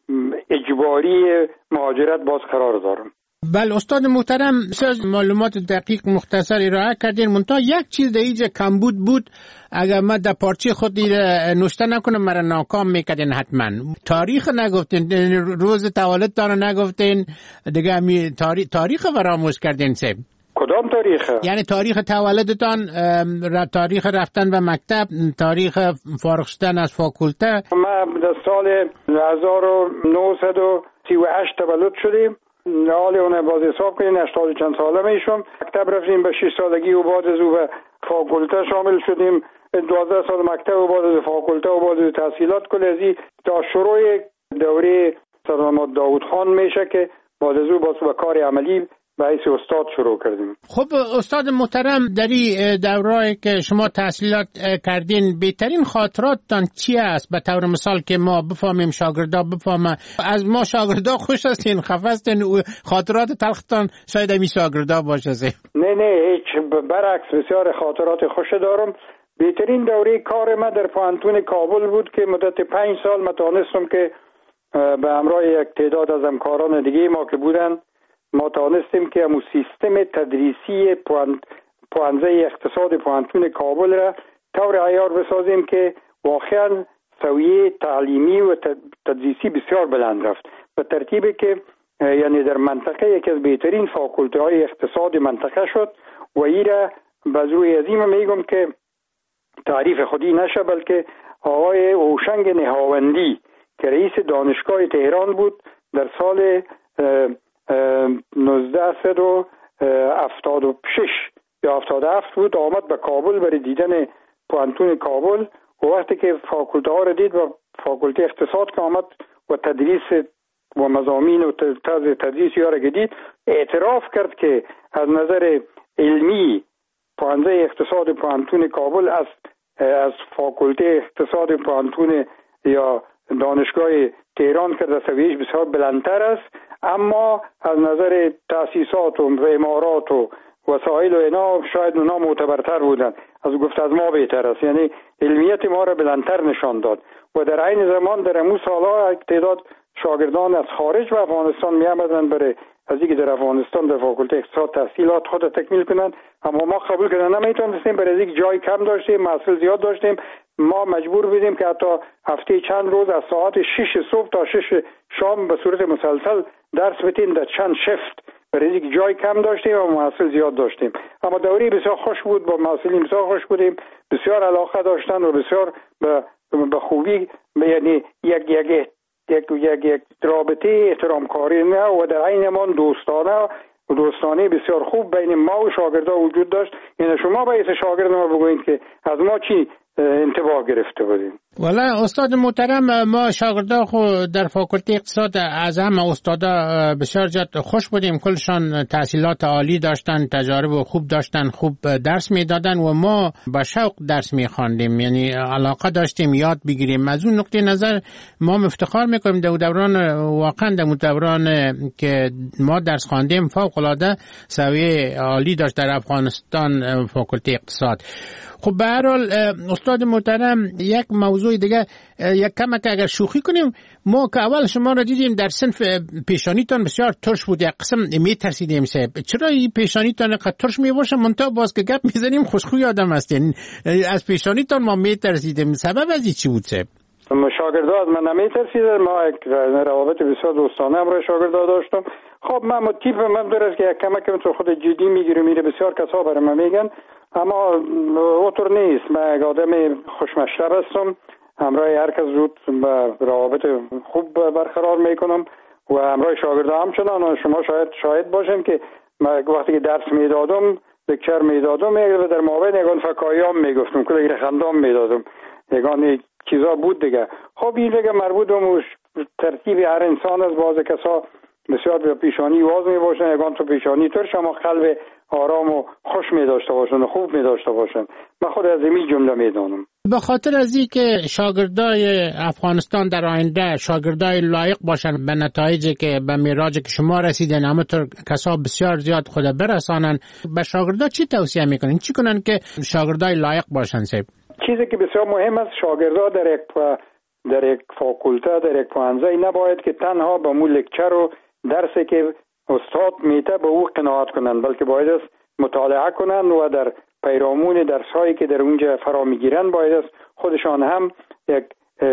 اجباری مهاجرت باز قرار دارم. بله استاد محترم، سه معلومات دقیق مختصر ارائه کردین، منتها یک چیز در اینجا کمبود بود، اگر من در پارچه خود نوشته نکنم مرا ناکام میکردین حتما. تاریخ نگفتین، روز تولدتان نگفتین دیگه، می تاریخ تاریخ فراموش کردین. سه کدام تاریخ؟ یعنی تاریخ تولدتان، تاریخ رفتن به مکتب، تاریخ فارغ شدن از فاکولته. ما در سال هزار و نهصد و سی و هشت تولد شدیم. حالی اونه باز حساب کنین هشتاد چند ساله میشم. مکتب رفتیم به شش سالگی و بعد از او به فاکولته شامل شدیم. دوازده سال مکتب و بعد از فاکولته و بعد از تحصیلات کلیزی تا شروع دوره سردار محمد داود خان میشه که بعد از او باز به کار عملی به حیث استاد شروع کردیم. خب استاد محترم، در این دوره‌ای که شما تحصیلات کردین بهترین خاطراتتان چی است؟ به طور مثال که ما بفهمیم، شاگردا بفهمن. از ما شاگردا خوش هستین، خفه هستین، خاطرات تلختان شاید همین شاگردا باشه. نه نه هیچ، برعکس بسیار خاطرات خوش دارم. بهترین دوره کار ما در پوهنتون کابل بود که مدت پنج سال ما توانستم که به همراه یک تعداد از همکاران دیگه ما که بودن ما توانستیم که همون سیستم تدریسی پوهنځی اقتصاد پوهنتون کابل را طور عیار بسازیم که واقعا سویه تعلیمی و تدریسی بسیار بلند رفت به ترتیبی که یعنی در منطقه یکی از بهترین فاکولته های اقتصاد منطقه شد و این را باز روی عظیم میگم که تعریف خودی نشه، بلکه آقای اوشنگ نهاوندی که رئیس دانشگاه تهران بود در سال نوزده و هفتاد و شش یا هفتاد و هفت بود، آمد به کابل برای دیدن پوهنتون کابل و وقتی که فاکولته ها را دید و فاکولته اقتصاد که آمد و تدریس و مضامین و طرز تدریسی ها را دید، اعتراف کرد که از نظر علمی پوهنځی اقتصاد پوهنتون کابل از از فاکولته اقتصاد پوهنتون یا دانشگاه تهران که در سویش بسیار بلندتر است، اما از نظر تأسیسات و امارات و وسایل و اینا شاید اونا معتبرتر بودن، از گفت از ما بهتر است. یعنی علمیت ما را بلندتر نشان داد و در عین زمان در امو سالها تعداد شاگردان از خارج و افغانستان می آمدند برای از اینکه در افغانستان در فاکولته اقتصاد تحصیلات خود تکمیل کنند، اما ما قبول کردن نمیتونستیم، برای اینکه جای کم داشتیم، محصول زیاد داشتیم. ما مجبور بودیم که حتی هفته چند روز از ساعت شش صبح تا شش شام به صورت مسلسل درس بدیم در چند شفت، برای اینکه جای کم داشتیم و محصول زیاد داشتیم. اما دوره بسیار خوش بود، با محصولین بسیار خوش بودیم، بسیار علاقه داشتن و بسیار به به خوبی، یعنی یک یک یک یک یک رابطه احترامکارانه و در عین زمان دوستانه و دوستانه بسیار خوب بین ما و شاگردا وجود داشت. یعنی شما باید شاگرد ما بگویید که از ما چی انتباه گرفته بودیم. والا استاد محترم، ما شاگردا خو در فاکولته اقتصاد از همه استادا بسیار زیاد خوش بودیم، کلشان تحصیلات عالی داشتن، تجارب خوب داشتن، خوب درس میدادن و ما با شوق درس میخواندیم، یعنی علاقه داشتیم یاد بگیریم. از اون نقطه نظر ما افتخار میکنیم در دوران، واقعا در دوران که ما درس خواندیم فوق العاده سویه عالی داشت در افغانستان فاکولته اقتصاد. خب به هر حال استاد محترم، یک موضوع دیگه یک کم که اگر شوخی کنیم، ما که اول شما را دیدیم در صنف پیشانیتان بسیار ترش بود، یک قسم می ترسیدیم صاحب چرا این پیشانیتان اینقدر ترش می باشه، منتها باز که گپ میزنیم خوشخوی آدم هستین، از پیشانیتان ما می ترسیدیم، سبب از این چی بود صاحب؟ شاگردا از من نمی ترسیدن، ما یک روابط بسیار دوستانه هم را شاگردا داشتم. خب من تیپ من درست که یک کمک تو خود جدی میگیره میره، بسیار کسا برای من میگن، اما اوتر نیست. من یک آدم خوشمشرب هستم، همراه هر کس زود به روابط خوب برقرار میکنم و همراه شاگردا همچنان. و شما شاید شاهد باشین که من وقتی که درس میدادم، لکچر میدادم، در مابین یگان فکایام میگفتم، کلی خندام میدادم، یگان چیزا بود دیگه. خب این دیگه مربوط به ترتیب هر انسان است. بعض کسا بسیار به پیشانی واز می باشن، یگان تو پیشانی تر شما قلب آرام و خوش می داشته باشن و خوب می داشته باشن. من خود از این جمله می دانم. به خاطر از این که شاگردای افغانستان در آینده شاگردای لایق باشن به نتایجی که به میراجی که شما رسیدن، همونطور کسا بسیار زیاد خود برسانن، به شاگردا چی توصیه میکنین؟ چی کنن که شاگردای لایق باشن صاحب؟ چیزی که بسیار مهم است، شاگردا در یک در یک فاکولته، در یک پوهنځی نباید که تنها به مو لکچر و درسی که استاد میته به او قناعت کنند، بلکه باید است مطالعه کنند و در پیرامون درسایی که در اونجا فرا میگیرند باید است خودشان هم یک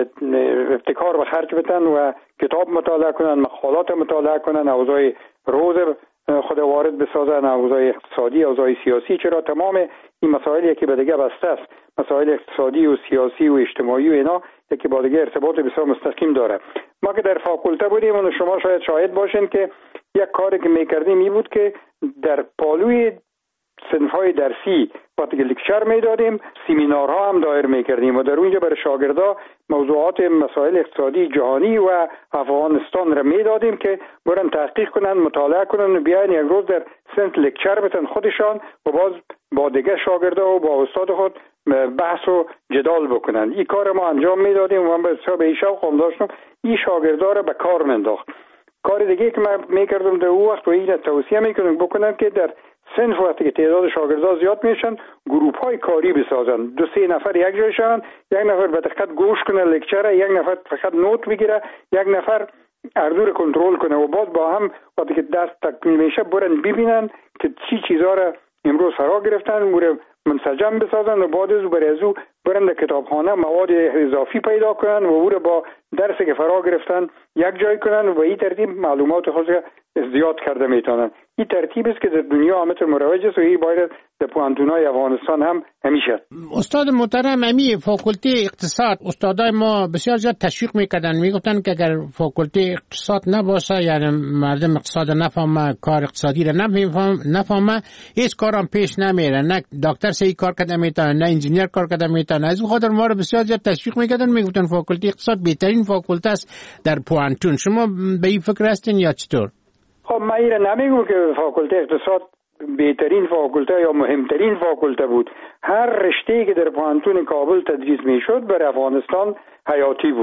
ابتکار به خرج بدن و کتاب مطالعه کنند، مقالات مطالعه کنند، اوضاع روز خود وارد بسازن، اوضاع اقتصادی، اوضاع سیاسی. چرا تمام این مسائلی که به دیگه بسته است، مسائل اقتصادی و سیاسی و اجتماعی و اینا یکی با دیگه ارتباط بسیار مستقیم داره. ما که در فاکولته بودیم و شما شاید شاهد باشین که یک کاری که میکردیم این بود که در پالوی صنف‌های درسی وقتی که لکچر میدادیم، سمینارها هم دایر میکردیم و در اونجا برای شاگردا موضوعات مسائل اقتصادی جهانی و افغانستان را میدادیم که برن تحقیق کنن، مطالعه کنن و بیاین یک روز در صنف لکچر بتن خودشان و باز با دیگه شاگردا و با استاد خود بحث و جدال بکنن. این کار ما انجام میدادیم و من بسیار به این شوق هم داشتم این شاگردا را به کار منداخت. کار دیگه که من میکردم در اون وقت و این توصیه میکنم بکنم که در صنف وقتی که تعداد شاگردا زیاد میشن، گروپ های کاری بسازن، دو سه نفر یک جای شون، یک نفر به دقت گوش کنه لکچر، یک نفر فقط نوت بگیره، یک نفر اردور کنترل کنه و باز با هم وقتی که درس تکمیل میشه برن ببینن که چی چیزا را امروز فرا گرفتن و منسجم بسازن و بعد از برای ازو برن در کتابخانه مواد اضافی پیدا کنن و او را با درسی که فرا گرفتن یک جای کنن و به این ترتیب معلومات خود زیاد کرده میتونن. این ترتیب است که در دنیا همه مروج است و این باید در پوهنتون‌های افغانستان هم همیشه. استاد محترم، امی فاکولته اقتصاد استادای ما بسیار زیاد تشویق میکردن، میگفتن که اگر فاکولته اقتصاد نباشه یعنی مردم اقتصاد نفهمه، کار اقتصادی را نفهمه، هیچ کارم پیش نمیره، نه دکتر صحیح کار کرده میتونه، نه انجینیر کار کرده میتونه. از اون خاطر ما رو بسیار زیاد تشویق میکردن، میگفتن فاکولته اقتصاد بهترین فاکولته است در پوهنتون. شما به این فکر هستین یا چطور؟ خب من ایره نمیگم که فاکولته اقتصاد بهترین فاکولته یا مهمترین فاکولته بود. هر رشته‌ای که در پوهنتون کابل تدریس میشد برای افغانستان حیاتی بود.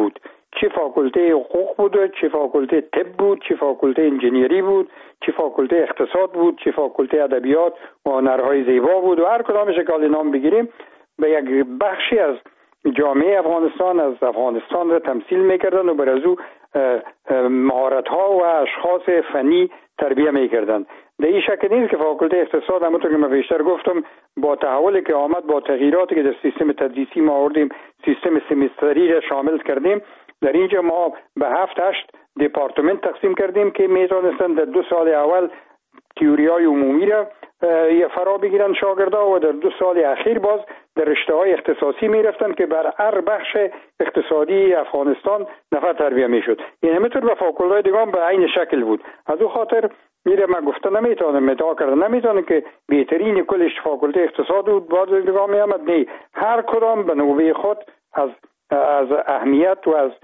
چی فاکولته حقوق بود، چی فاکولته طب بود، چی فاکولته انجینیری بود، چی فاکولته اقتصاد بود، چی فاکولته ادبیات و هنرهای زیبا بود و هر کدامش که نام بگیریم به یک بخشی از جامعه افغانستان از افغانستان را تمثیل میکردن و بر از او مهارت‌ها و اشخاص فنی تربیه میکردن. در این شک نیست که فاکولته اقتصاد همونطور که من بیشتر گفتم با تحولی که آمد، با تغییراتی که در سیستم تدریسی ما آوردیم، سیستم سمستری را شامل کردیم، در اینجا ما به هفت هشت دپارتمنت تقسیم کردیم که میتونستن در دو سال اول تئوری‌های عمومی را فرا بگیرن شاگردا و در دو سال اخیر باز در رشته‌های اختصاصی میرفتن که بر هر بخش اقتصادی افغانستان نفر تربیه میشد. این همینطور به فاکولته‌های دیگه به عین شکل بود. از او خاطر میره من گفته نمیتونم مدعا کردن نمیتونم که بهترین کلش فاکولته اقتصاد بود باز دیگه میامد. نه، هر کدام به نوبه خود از از اهمیت و از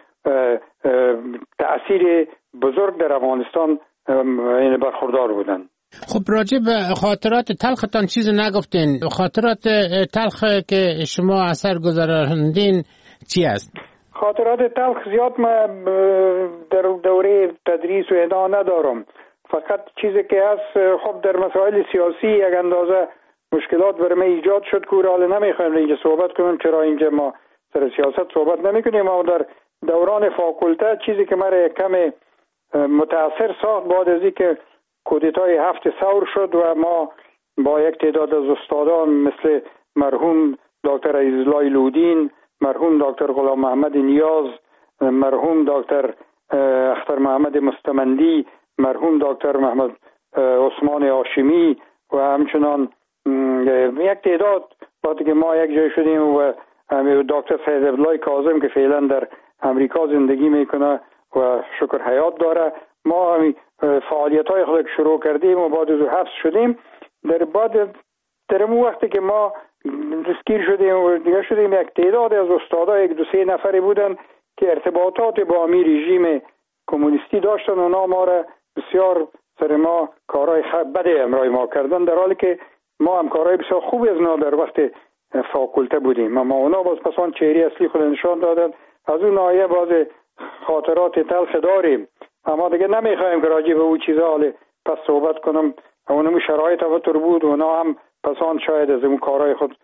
تأثیر بزرگ در افغانستان این برخوردار بودن. خب راجع به خاطرات تلختان چیز نگفتین. خاطرات تلخ که شما اثر گذراندین چی است؟ خاطرات تلخ زیاد ما در دوره تدریس و اینا ندارم. فقط چیزی که هست خب در مسائل سیاسی یک اندازه مشکلات برای من ایجاد شد که حالا نمیخوایم اینجا صحبت کنم، چرا اینجا ما سر سیاست صحبت نمیکنیم. اما در دوران فاکولته چیزی که مرا کم متاثر ساخت بعد از اینکه کودتای هفت ثور شد و ما با یک تعداد از استادان مثل مرحوم دکتر عزیزالله لودین، مرحوم دکتر غلام محمد نیاز، مرحوم دکتر اختر محمد مستمندی، مرحوم دکتر محمد عثمان هاشمی و همچنان یک تعداد وقتی که ما یک جای شدیم و دکتر سید عبدالله کاظم که فعلا در امریکا زندگی میکنه و شکر حیات داره، ما فعالیت های خود شروع کردیم و بعد از حبس شدیم. در بعد در اون وقتی که ما دستگیر شدیم و دیگه شدیم یک تعداد از استادا یک دو سه نفری بودن که ارتباطات با امی رژیم کمونیستی داشتن و اونا ما را بسیار سر ما کارهای بده امرای ما کردن، در حالی که ما هم کارهای بسیار خوبی از اونا در وقت فاکولته بودیم. اما اونا باز پسان چهره اصلی خود نشان دادن. از اون ناحیه باز خاطرات تلخ داریم، اما دیگه نمیخوایم که راجع به او چیزا حالا پس صحبت کنم. اونمو شرایط اوتر بود و اونا هم پسان شاید از اون کارهای خود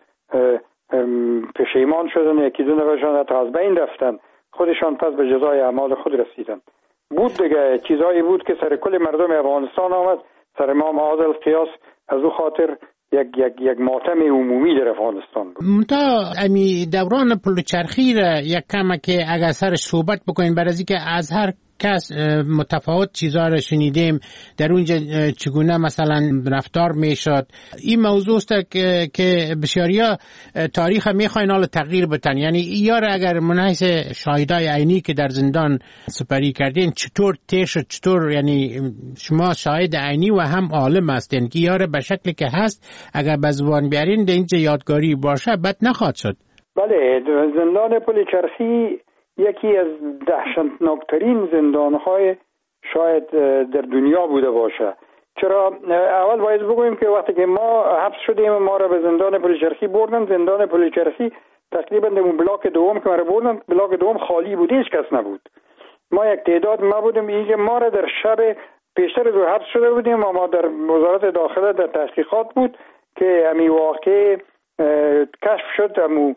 پشیمان شدن، یکی دو نفرشان حتی از بین رفتن، خودشان پس به جزای اعمال خود رسیدن. بود دیگه چیزایی بود که سر کل مردم افغانستان آمد، سر ما معاذ القیاس از او خاطر یک یک یک ماتم عمومی در افغانستان بود. منتها امی دوران پلوچرخی را یک کم که اگر سرش صحبت بکنین، برای اینکه از هر کس متفاوت چیزها را شنیدیم در اونجا چگونه مثلا رفتار میشد. این موضوع است که, که بسیاریا تاریخ میخواین حالا تغییر بتن، یعنی یار اگر منحیث شاهدای عینی که در زندان سپری کردین چطور تیر شد، چطور یعنی شما شاهد عینی و هم عالم هستین که یار به شکلی که هست اگر به زبان بیارین در اینجا یادگاری باشه بد نخواهد شد. بله، زندان پلچرخی یکی از دهشتناکترین زندانهای شاید در دنیا بوده باشه. چرا؟ اول باید بگویم که وقتی که ما حبس شدیم ما را به زندان پلچرخی بردن. زندان پلچرخی تقریبا در بلاک دوم که ما را بردن، بلاک دوم خالی بود، هیچ کس نبود. ما یک تعداد ما بودیم. اینجا ما را در شب پیشتر از حبس شده بودیم و ما در وزارت داخله در تحقیقات بود که امی واقع کشف شد، امو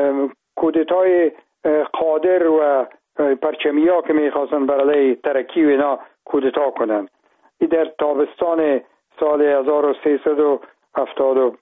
کودتای قادر و پرچمیا که میخواستن برای ترکی و اینا کودتا کنن. این در تابستان سال هزار و سیصد و هفتاد و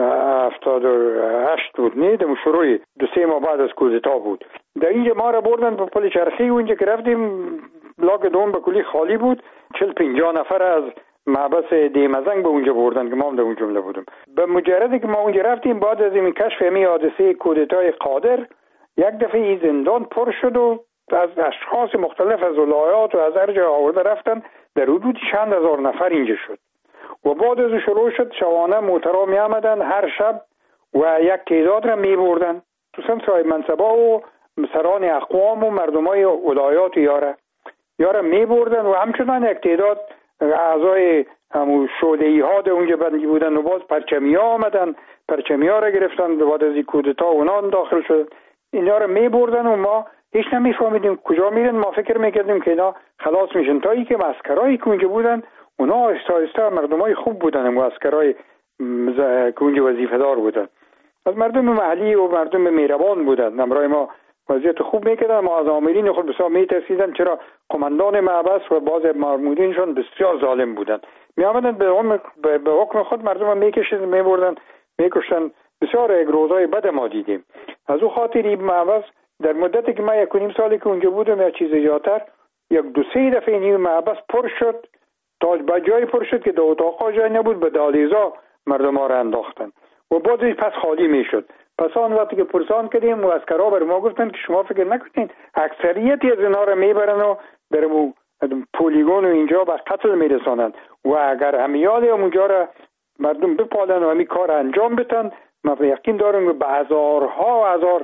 هشت بود، نه در شروع دو سه ماه بعد از کودتا بود. در اینجا ما را بردن به پلچرخی و اینجا که رفتیم بلاک دوم به کلی خالی بود. چل پنجاه نفر از محبس دیمزنگ به اونجا بردن که ما هم در اون جمله بودم. به مجردی که ما اونجا رفتیم بعد از این کشف امی حادثه کودتای قادر یک دفعه این زندان پر شد و از اشخاص مختلف از ولایات و از هر جا آورده رفتن، در حدود چند هزار نفر اینجا شد و بعد از شروع شد شبانه موترها می آمدن هر شب و یک تعداد را می بردن، خصوصا صاحب منصبا و سران اقوام و مردمای ولایات یاره یاره می بردن و همچنان یک تعداد اعضای همو شوده‌ای ها در اونجا بندی بودن و باز پرچمی ها آمدن، پرچمی ها را گرفتن. بعد از این کودتا اونان داخل شدن، اینا رو می بردن و ما هیچ نمیفهمیدیم کجا میرن. ما فکر میکردیم که اینا خلاص میشن، تا ای که عسکرایی که اونجا بودن اونا آهسته آهسته مردمای خوب بودن و عسکرای که اونجا وظیفه دار بودن، از مردم محلی و مردم مهربان بودن، همراه ما وضعیت خوب میکردن. ما از آمرین خود بسیار میترسیدن، چرا قماندان معبس و بعض مامورینشون بسیار ظالم بودن، می آمدن به حکم به حکم خود مردم میکشیدن، میبردن میکشتن. بسیار یک روزای بد ما دیدیم. از او خاطر این معبس در مدتی که ما یک و نیم سالی که اونجا بودم یا چیز زیادتر، یک دو سه دفعه این معبس پر شد، تا به جای پر شد که دو اتاقا جای نبود، به دالیزا مردم ها را انداختن و بعد پس خالی میشد. پس آن وقتی که پرسان کردیم و عسکرها بر ما گفتن که شما فکر نکنین اکثریتی از اینا را میبرن و در پولیگون و اینجا به قتل میرسانند و اگر همیال اونجا را مردم بپالن و همی کار انجام بدن، ما یقین دارم که به هزارها و هزار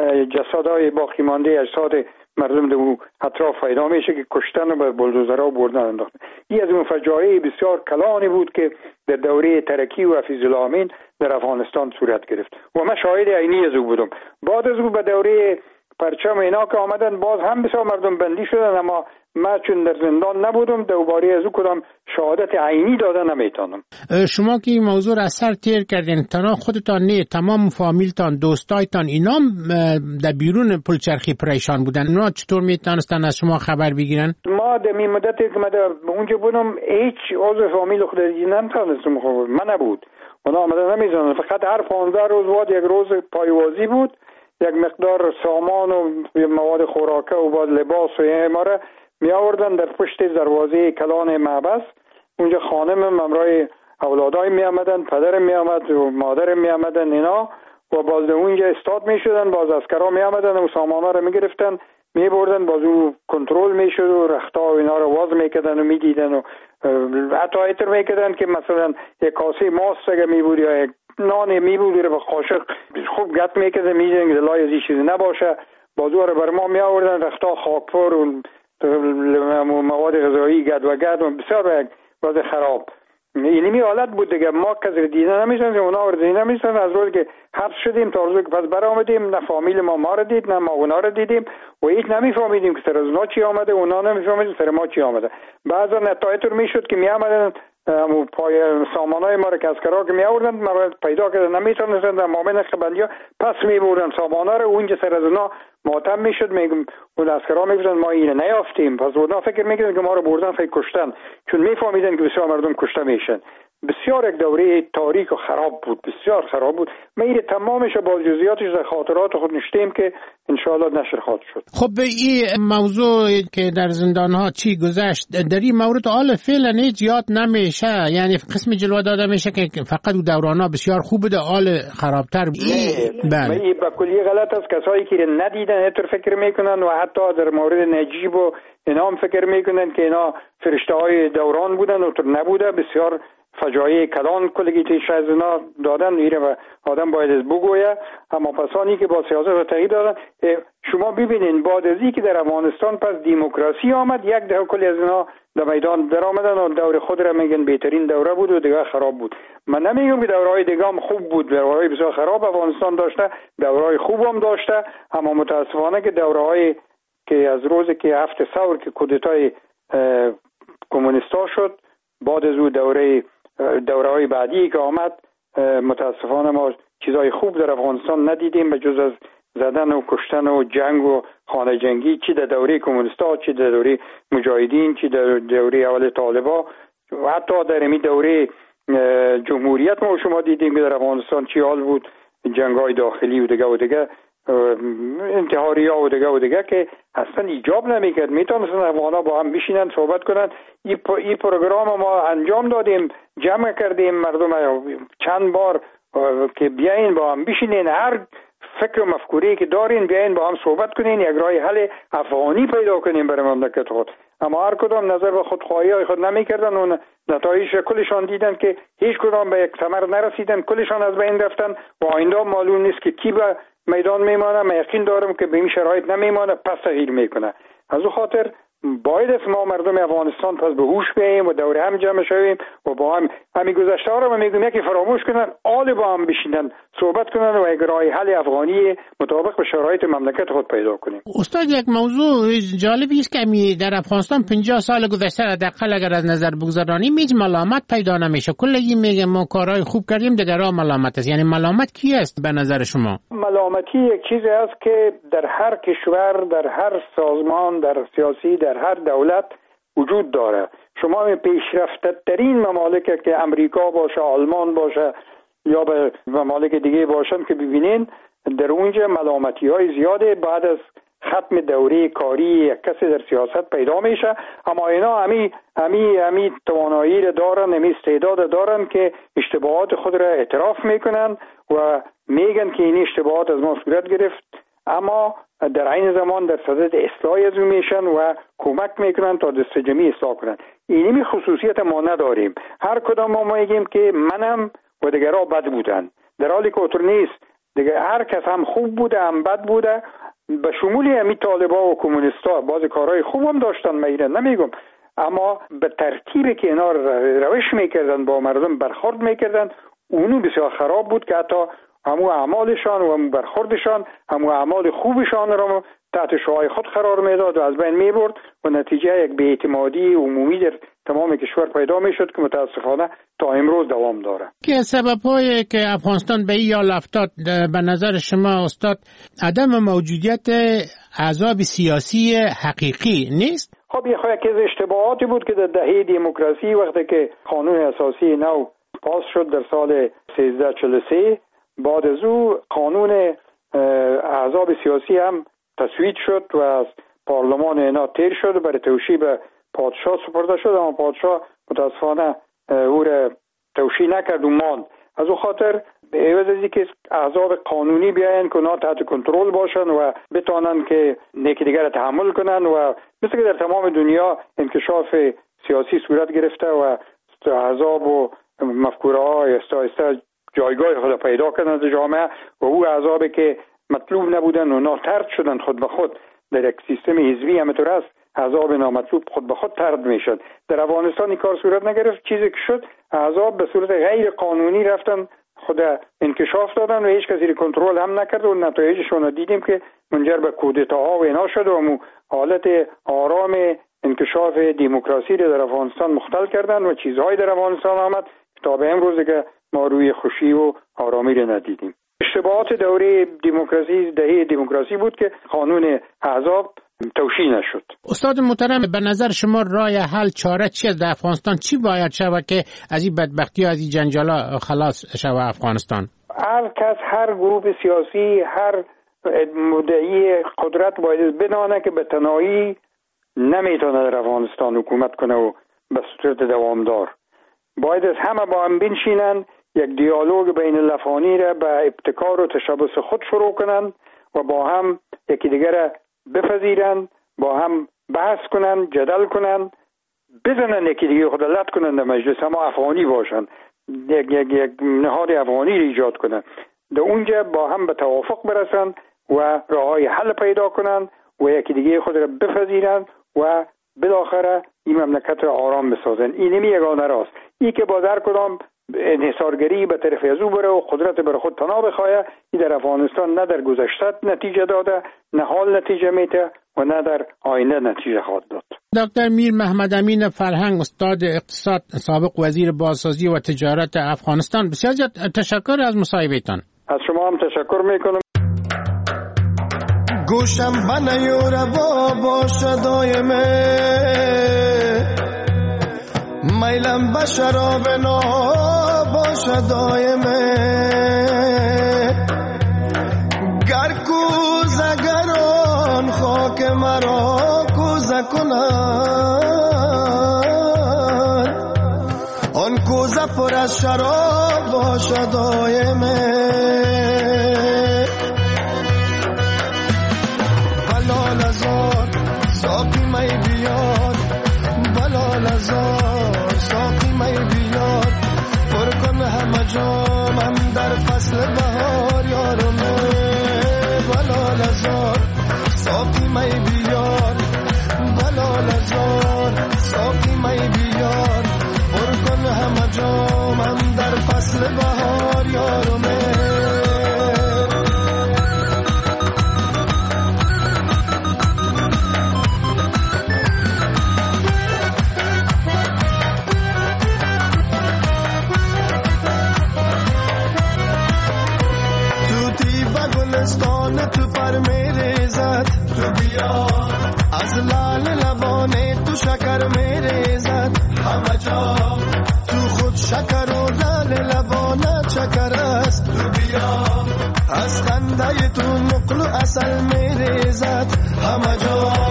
جسدهای باقی مانده اجساد مردم در اطراف پیدا میشه که کشتن و به بلدوزرها بردن انداختن. این از اون فجایع بسیار کلانی بود که در دوره ترکی و حفیظ الله امین در افغانستان صورت گرفت و من شاهد عینی از او بودم. بعد از او به دوره پرچم اینا که آمدن باز هم بسیار مردم بندی شدن، اما من چون در زندان نبودم دوباره از او کدام شهادت عینی داده نمیتونم. شما که این موضوع را سر تیر کردین، تنها خودتان نه تمام فامیلتان دوستایتان اینا در بیرون پلچرخی پریشان بودن، اونا چطور میتونستن از شما خبر بگیرن؟ ما در این مدتی که من در اونجا بودم هیچ عضو فامیل خود نمیتونستم خبر من نبود، اونا آمدن نمیزنن. فقط هر پانزده روز بعد یک روز پایوازی بود، یک مقدار سامان و مواد خوراکه و بعد لباس و اینا را می آوردن در پشت دروازه کلان معبس. اونجا خانمم همراه اولادای می آمدن، پدرم می آمد و مادرم می آمدن اینا و باز اونجا استاد می شدن، باز عسکرها می آمدن و سامانا را می گرفتن می بردن، باز او کنترل می شد و رختا و اینا را واز می کردن و می دیدن و حتی ایتر می کردن که مثلا یک کاسه ماست اگه می بود یا یک نان می بود رو به قاشق خوب گت می کردن می دیدن که دلای از این چیزی نباشه، باز او را بر ما می آوردن رختا خاکپور و مواد غذایی گد و گد و بسیار وضع خراب. اینمی حالت بود دیگه. ما کسی دیدن نمیشن، اونا رو دیدن نمیشن. از روز که حبس شدیم تا روز که پس برآمدیم نه فامیل ما ما رو دید نه ما اونا رو دیدیم و هیچ نمیفهمیدیم که سر از اونا چی آمده، اونا نمیفهمیدیم سر ما چی آمده. بعضا نتایج رو میشد که میآمدن امو پای سامانای ما رو که اسکرها که می آوردن ما پیدا کردن نمیتونستن در مامن خبندیا پس می بردن سامانا رو، اونجا سر از اونا ماتم میشد. میگم اون اسکرها میگفتن ما اینو نیافتیم، پس اونا فکر میکردن که ما رو بردن فکر کشتن، چون میفهمیدن که بسیار مردم کشته میشن. بسیار یک دوره تاریک و خراب بود، بسیار خراب بود. ما این تمامش با جزئیاتش در خاطرات خود نشتیم که انشاءالله نشر خواهد شد. خب به این موضوع که در زندان ها چی گذشت در این مورد حال فعلا هیچ یاد نمیشه، یعنی قسم جلوه داده میشه که فقط دوران ها بسیار خوب بوده، حال خرابتر بود. بله این به کلی غلط است. کسایی که ندیدن اینطور فکر میکنن و حتی در مورد نجیب و اینا هم فکر میکنن که اینا فرشته های دوران بودن و تو نبوده. بسیار فجایع کلان کلگی تیش از اینا دادن، ایره و آدم باید از بگویه. اما پسانی که با سیاست و تغییر دادن، شما ببینین بعد از این که در افغانستان پس دیموکراسی آمد، یک ده کلی از اینا در میدان در آمدن و دور خود را میگن بهترین دوره بود و دیگه خراب بود. من نمیگم که دورهای دیگه هم خوب بود، دورهای بسیار خراب افغانستان داشته، دورهای خوب هم داشته، اما متاسفانه که دورهای که از روزی که هفت ثور که کودتای کمونیستا شد، بعد از او دوره دوره‌های بعدی که آمد متاسفانه ما چیزای خوب در افغانستان ندیدیم به جز از زدن و کشتن و جنگ و خانه جنگی، چی در دوره کمونیستا، چی در دوره مجاهدین، چی در دوره اول طالبا و حتی در این دوره جمهوریت ما شما دیدیم که در افغانستان چی حال بود، جنگ‌های داخلی و دیگه و دیگه انتحاری ها و دیگه و دیگه که اصلا ایجاب نمیکرد. میتونستن افغانا با هم بشینن صحبت کنن. این ای پروگرام ما انجام دادیم، جمع کردیم مردم چند بار که بیاین با هم بشینین، هر فکر و مفکوری که دارین بیاین با هم صحبت کنین، یک راه حل افغانی پیدا کنین برای مملکت خود. اما هر کدام نظر به خودخواهی های خود نمیکردن و نتایج کلشان دیدن که هیچ کدام به یک ثمر نرسیدن، کلشان از بین رفتن و آینده معلوم نیست که کی به میدان میمانه. من یقین دارم که به این شرایط نمیمانه، پس تغییر میکنه. از او خاطر باید است ما مردم افغانستان پس به هوش بیاییم و دور هم جمع شویم و با هم همین گذشته ها رو من میگم یکی فراموش کنن، آل با هم بشینن صحبت کنن و یک راه حل افغانی مطابق به شرایط مملکت خود پیدا کنیم. استاد یک موضوع جالبی است که می در افغانستان پنجاه سال گذشته حداقل اگر از نظر بگذارانیم هیچ ملامت پیدا نمیشه. کلی میگه ما کارهای خوب کردیم، دیگرها ملامت است. یعنی ملامت کی است به نظر شما؟ ملامتی یک چیزی است که در هر کشور، در هر سازمان، در سیاسی، در هر دولت وجود داره. شما می پیشرفته ترین ممالک که امریکا باشه، آلمان باشه یا به ممالک دیگه باشن که ببینین در اونجا ملامتی های زیاده بعد از ختم دوره کاری یک کسی در سیاست پیدا میشه، اما اینا همی همی همی توانایی را دارن، همی استعداد دارن که اشتباهات خود را اعتراف میکنن و میگن که این اشتباهات از ما صورت گرفت، اما در عین زمان در صدد اصلاح از اون میشن و کمک میکنن تا دست جمعی اصلاح کنن. اینمی خصوصیت ما نداریم. هر کدام ما میگیم که منم و دیگرها بد بودن، در حالی که اونطور نیست. دیگه هر کس هم خوب بوده هم بد بوده، به شمولی همی طالبا و کمونیستا بعض کارهای خوب هم داشتن، میرن نمیگم، اما به ترتیبی که اینا روش میکردن با مردم برخورد میکردن اونو بسیار خراب بود که حتی همو اعمالشان و همو برخوردشان همو اعمال خوبشان را تحت شعاع خود قرار میداد و از بین میبرد و نتیجه یک بی‌اعتمادی عمومی در تمام کشور پیدا میشد که متاسفانه تا امروز دوام داره. که سبب‌هایی که افغانستان به این حال افتاد به نظر شما استاد عدم موجودیت احزاب سیاسی حقیقی نیست؟ خب یه خواهی که از اشتباهاتی بود که در دهه دموکراسی وقتی که قانون اساسی نو پاس شد در سال سیزده چهل و سه، بعد از او قانون احزاب سیاسی هم تصویب شد و از پارلمان اینا تیر شد و برای توشیح به پادشاه سپرده شد، اما پادشاه متاسفانه او را توشیح نکرد و ماند. از او خاطر به عوض از اینکه احزاب قانونی بیاین که اونا تحت کنترل باشن و بتونن که یکی دیگر تحمل کنن و مثل که در تمام دنیا انکشاف سیاسی صورت گرفته و احزاب و مفکوره ها آهسته آهسته جایگاه خود پیدا کردن در جامعه و او احزابی که مطلوب نبودن و اونا طرد شدن خود به خود در یک سیستم حزبی همینطور است، احزاب نامطلوب خود به خود طرد میشد. در افغانستان این کار صورت نگرفت. چیزی که شد احزاب به صورت غیر قانونی رفتن خود انکشاف دادن و هیچ کسی کنترل هم نکرد و نتایجشون رو دیدیم که منجر به کودتاها و اینا شد و مو حالت آرام انکشاف دموکراسی رو در افغانستان مختل کردن و چیزهایی در افغانستان آمد تا به امروز که ما روی خوشی و آرامی رو ندیدیم. اشتباهات دوره دموکراسی دهه دموکراسی بود که قانون احزاب توشیح نشد. استاد محترم به نظر شما راه حل چاره چیه در افغانستان؟ چی باید شود که از این بدبختی و از این جنجالا خلاص شود افغانستان؟ هر کس، هر گروه سیاسی، هر مدعی قدرت باید بدانه که به تنهایی نمیتونه در افغانستان حکومت کنه و به صورت دوامدار. باید از همه با هم بنشینن، یک دیالوگ بین الافغانی را به ابتکار و تشبث خود شروع کنن و با هم یکی دیگر بپذیرن، با هم بحث کنن، جدل کنن، بزنن یکی دیگه خود لط کنن در مجلس، اما افغانی باشن، یک, یک, یک نهاد افغانی را ایجاد کنن، در اونجا با هم به توافق برسن و راههای حل پیدا کنن و یکی دیگه خود را بپذیرن و بالاخره این مملکت را آرام بسازن. این نمی یگانه راست. این که با در کدام انحصارگری به طرف از او بره و قدرت بر خود پناه بخواه، این در افغانستان نه در گذشته نتیجه داده، نه حال نتیجه میده و نه در آینده نتیجه خواهد داد. دکتر میر محمد امین فرهنگ، استاد اقتصاد، سابق وزیر بازسازی و تجارت افغانستان، بسیار تشکر از مصاحبهتان. از شما هم تشکر میکنم. گوشم بنیور بابا دایمه، میلم به شراب نا باش دایمه، گر کوزه گران خاک مرا کوزه کنن، آن کوزه پر از شراب باش دایمه. بلال ازار ساقی می بیاد، بلال ازار ساقی می بیاد، پر کن همه جامم در فصل بهار یارمه. بلال ازار ساقی می بیاد، بلال ازار شکر است تو بیا، از خنده تو نقل و اصل میریزد همه جا.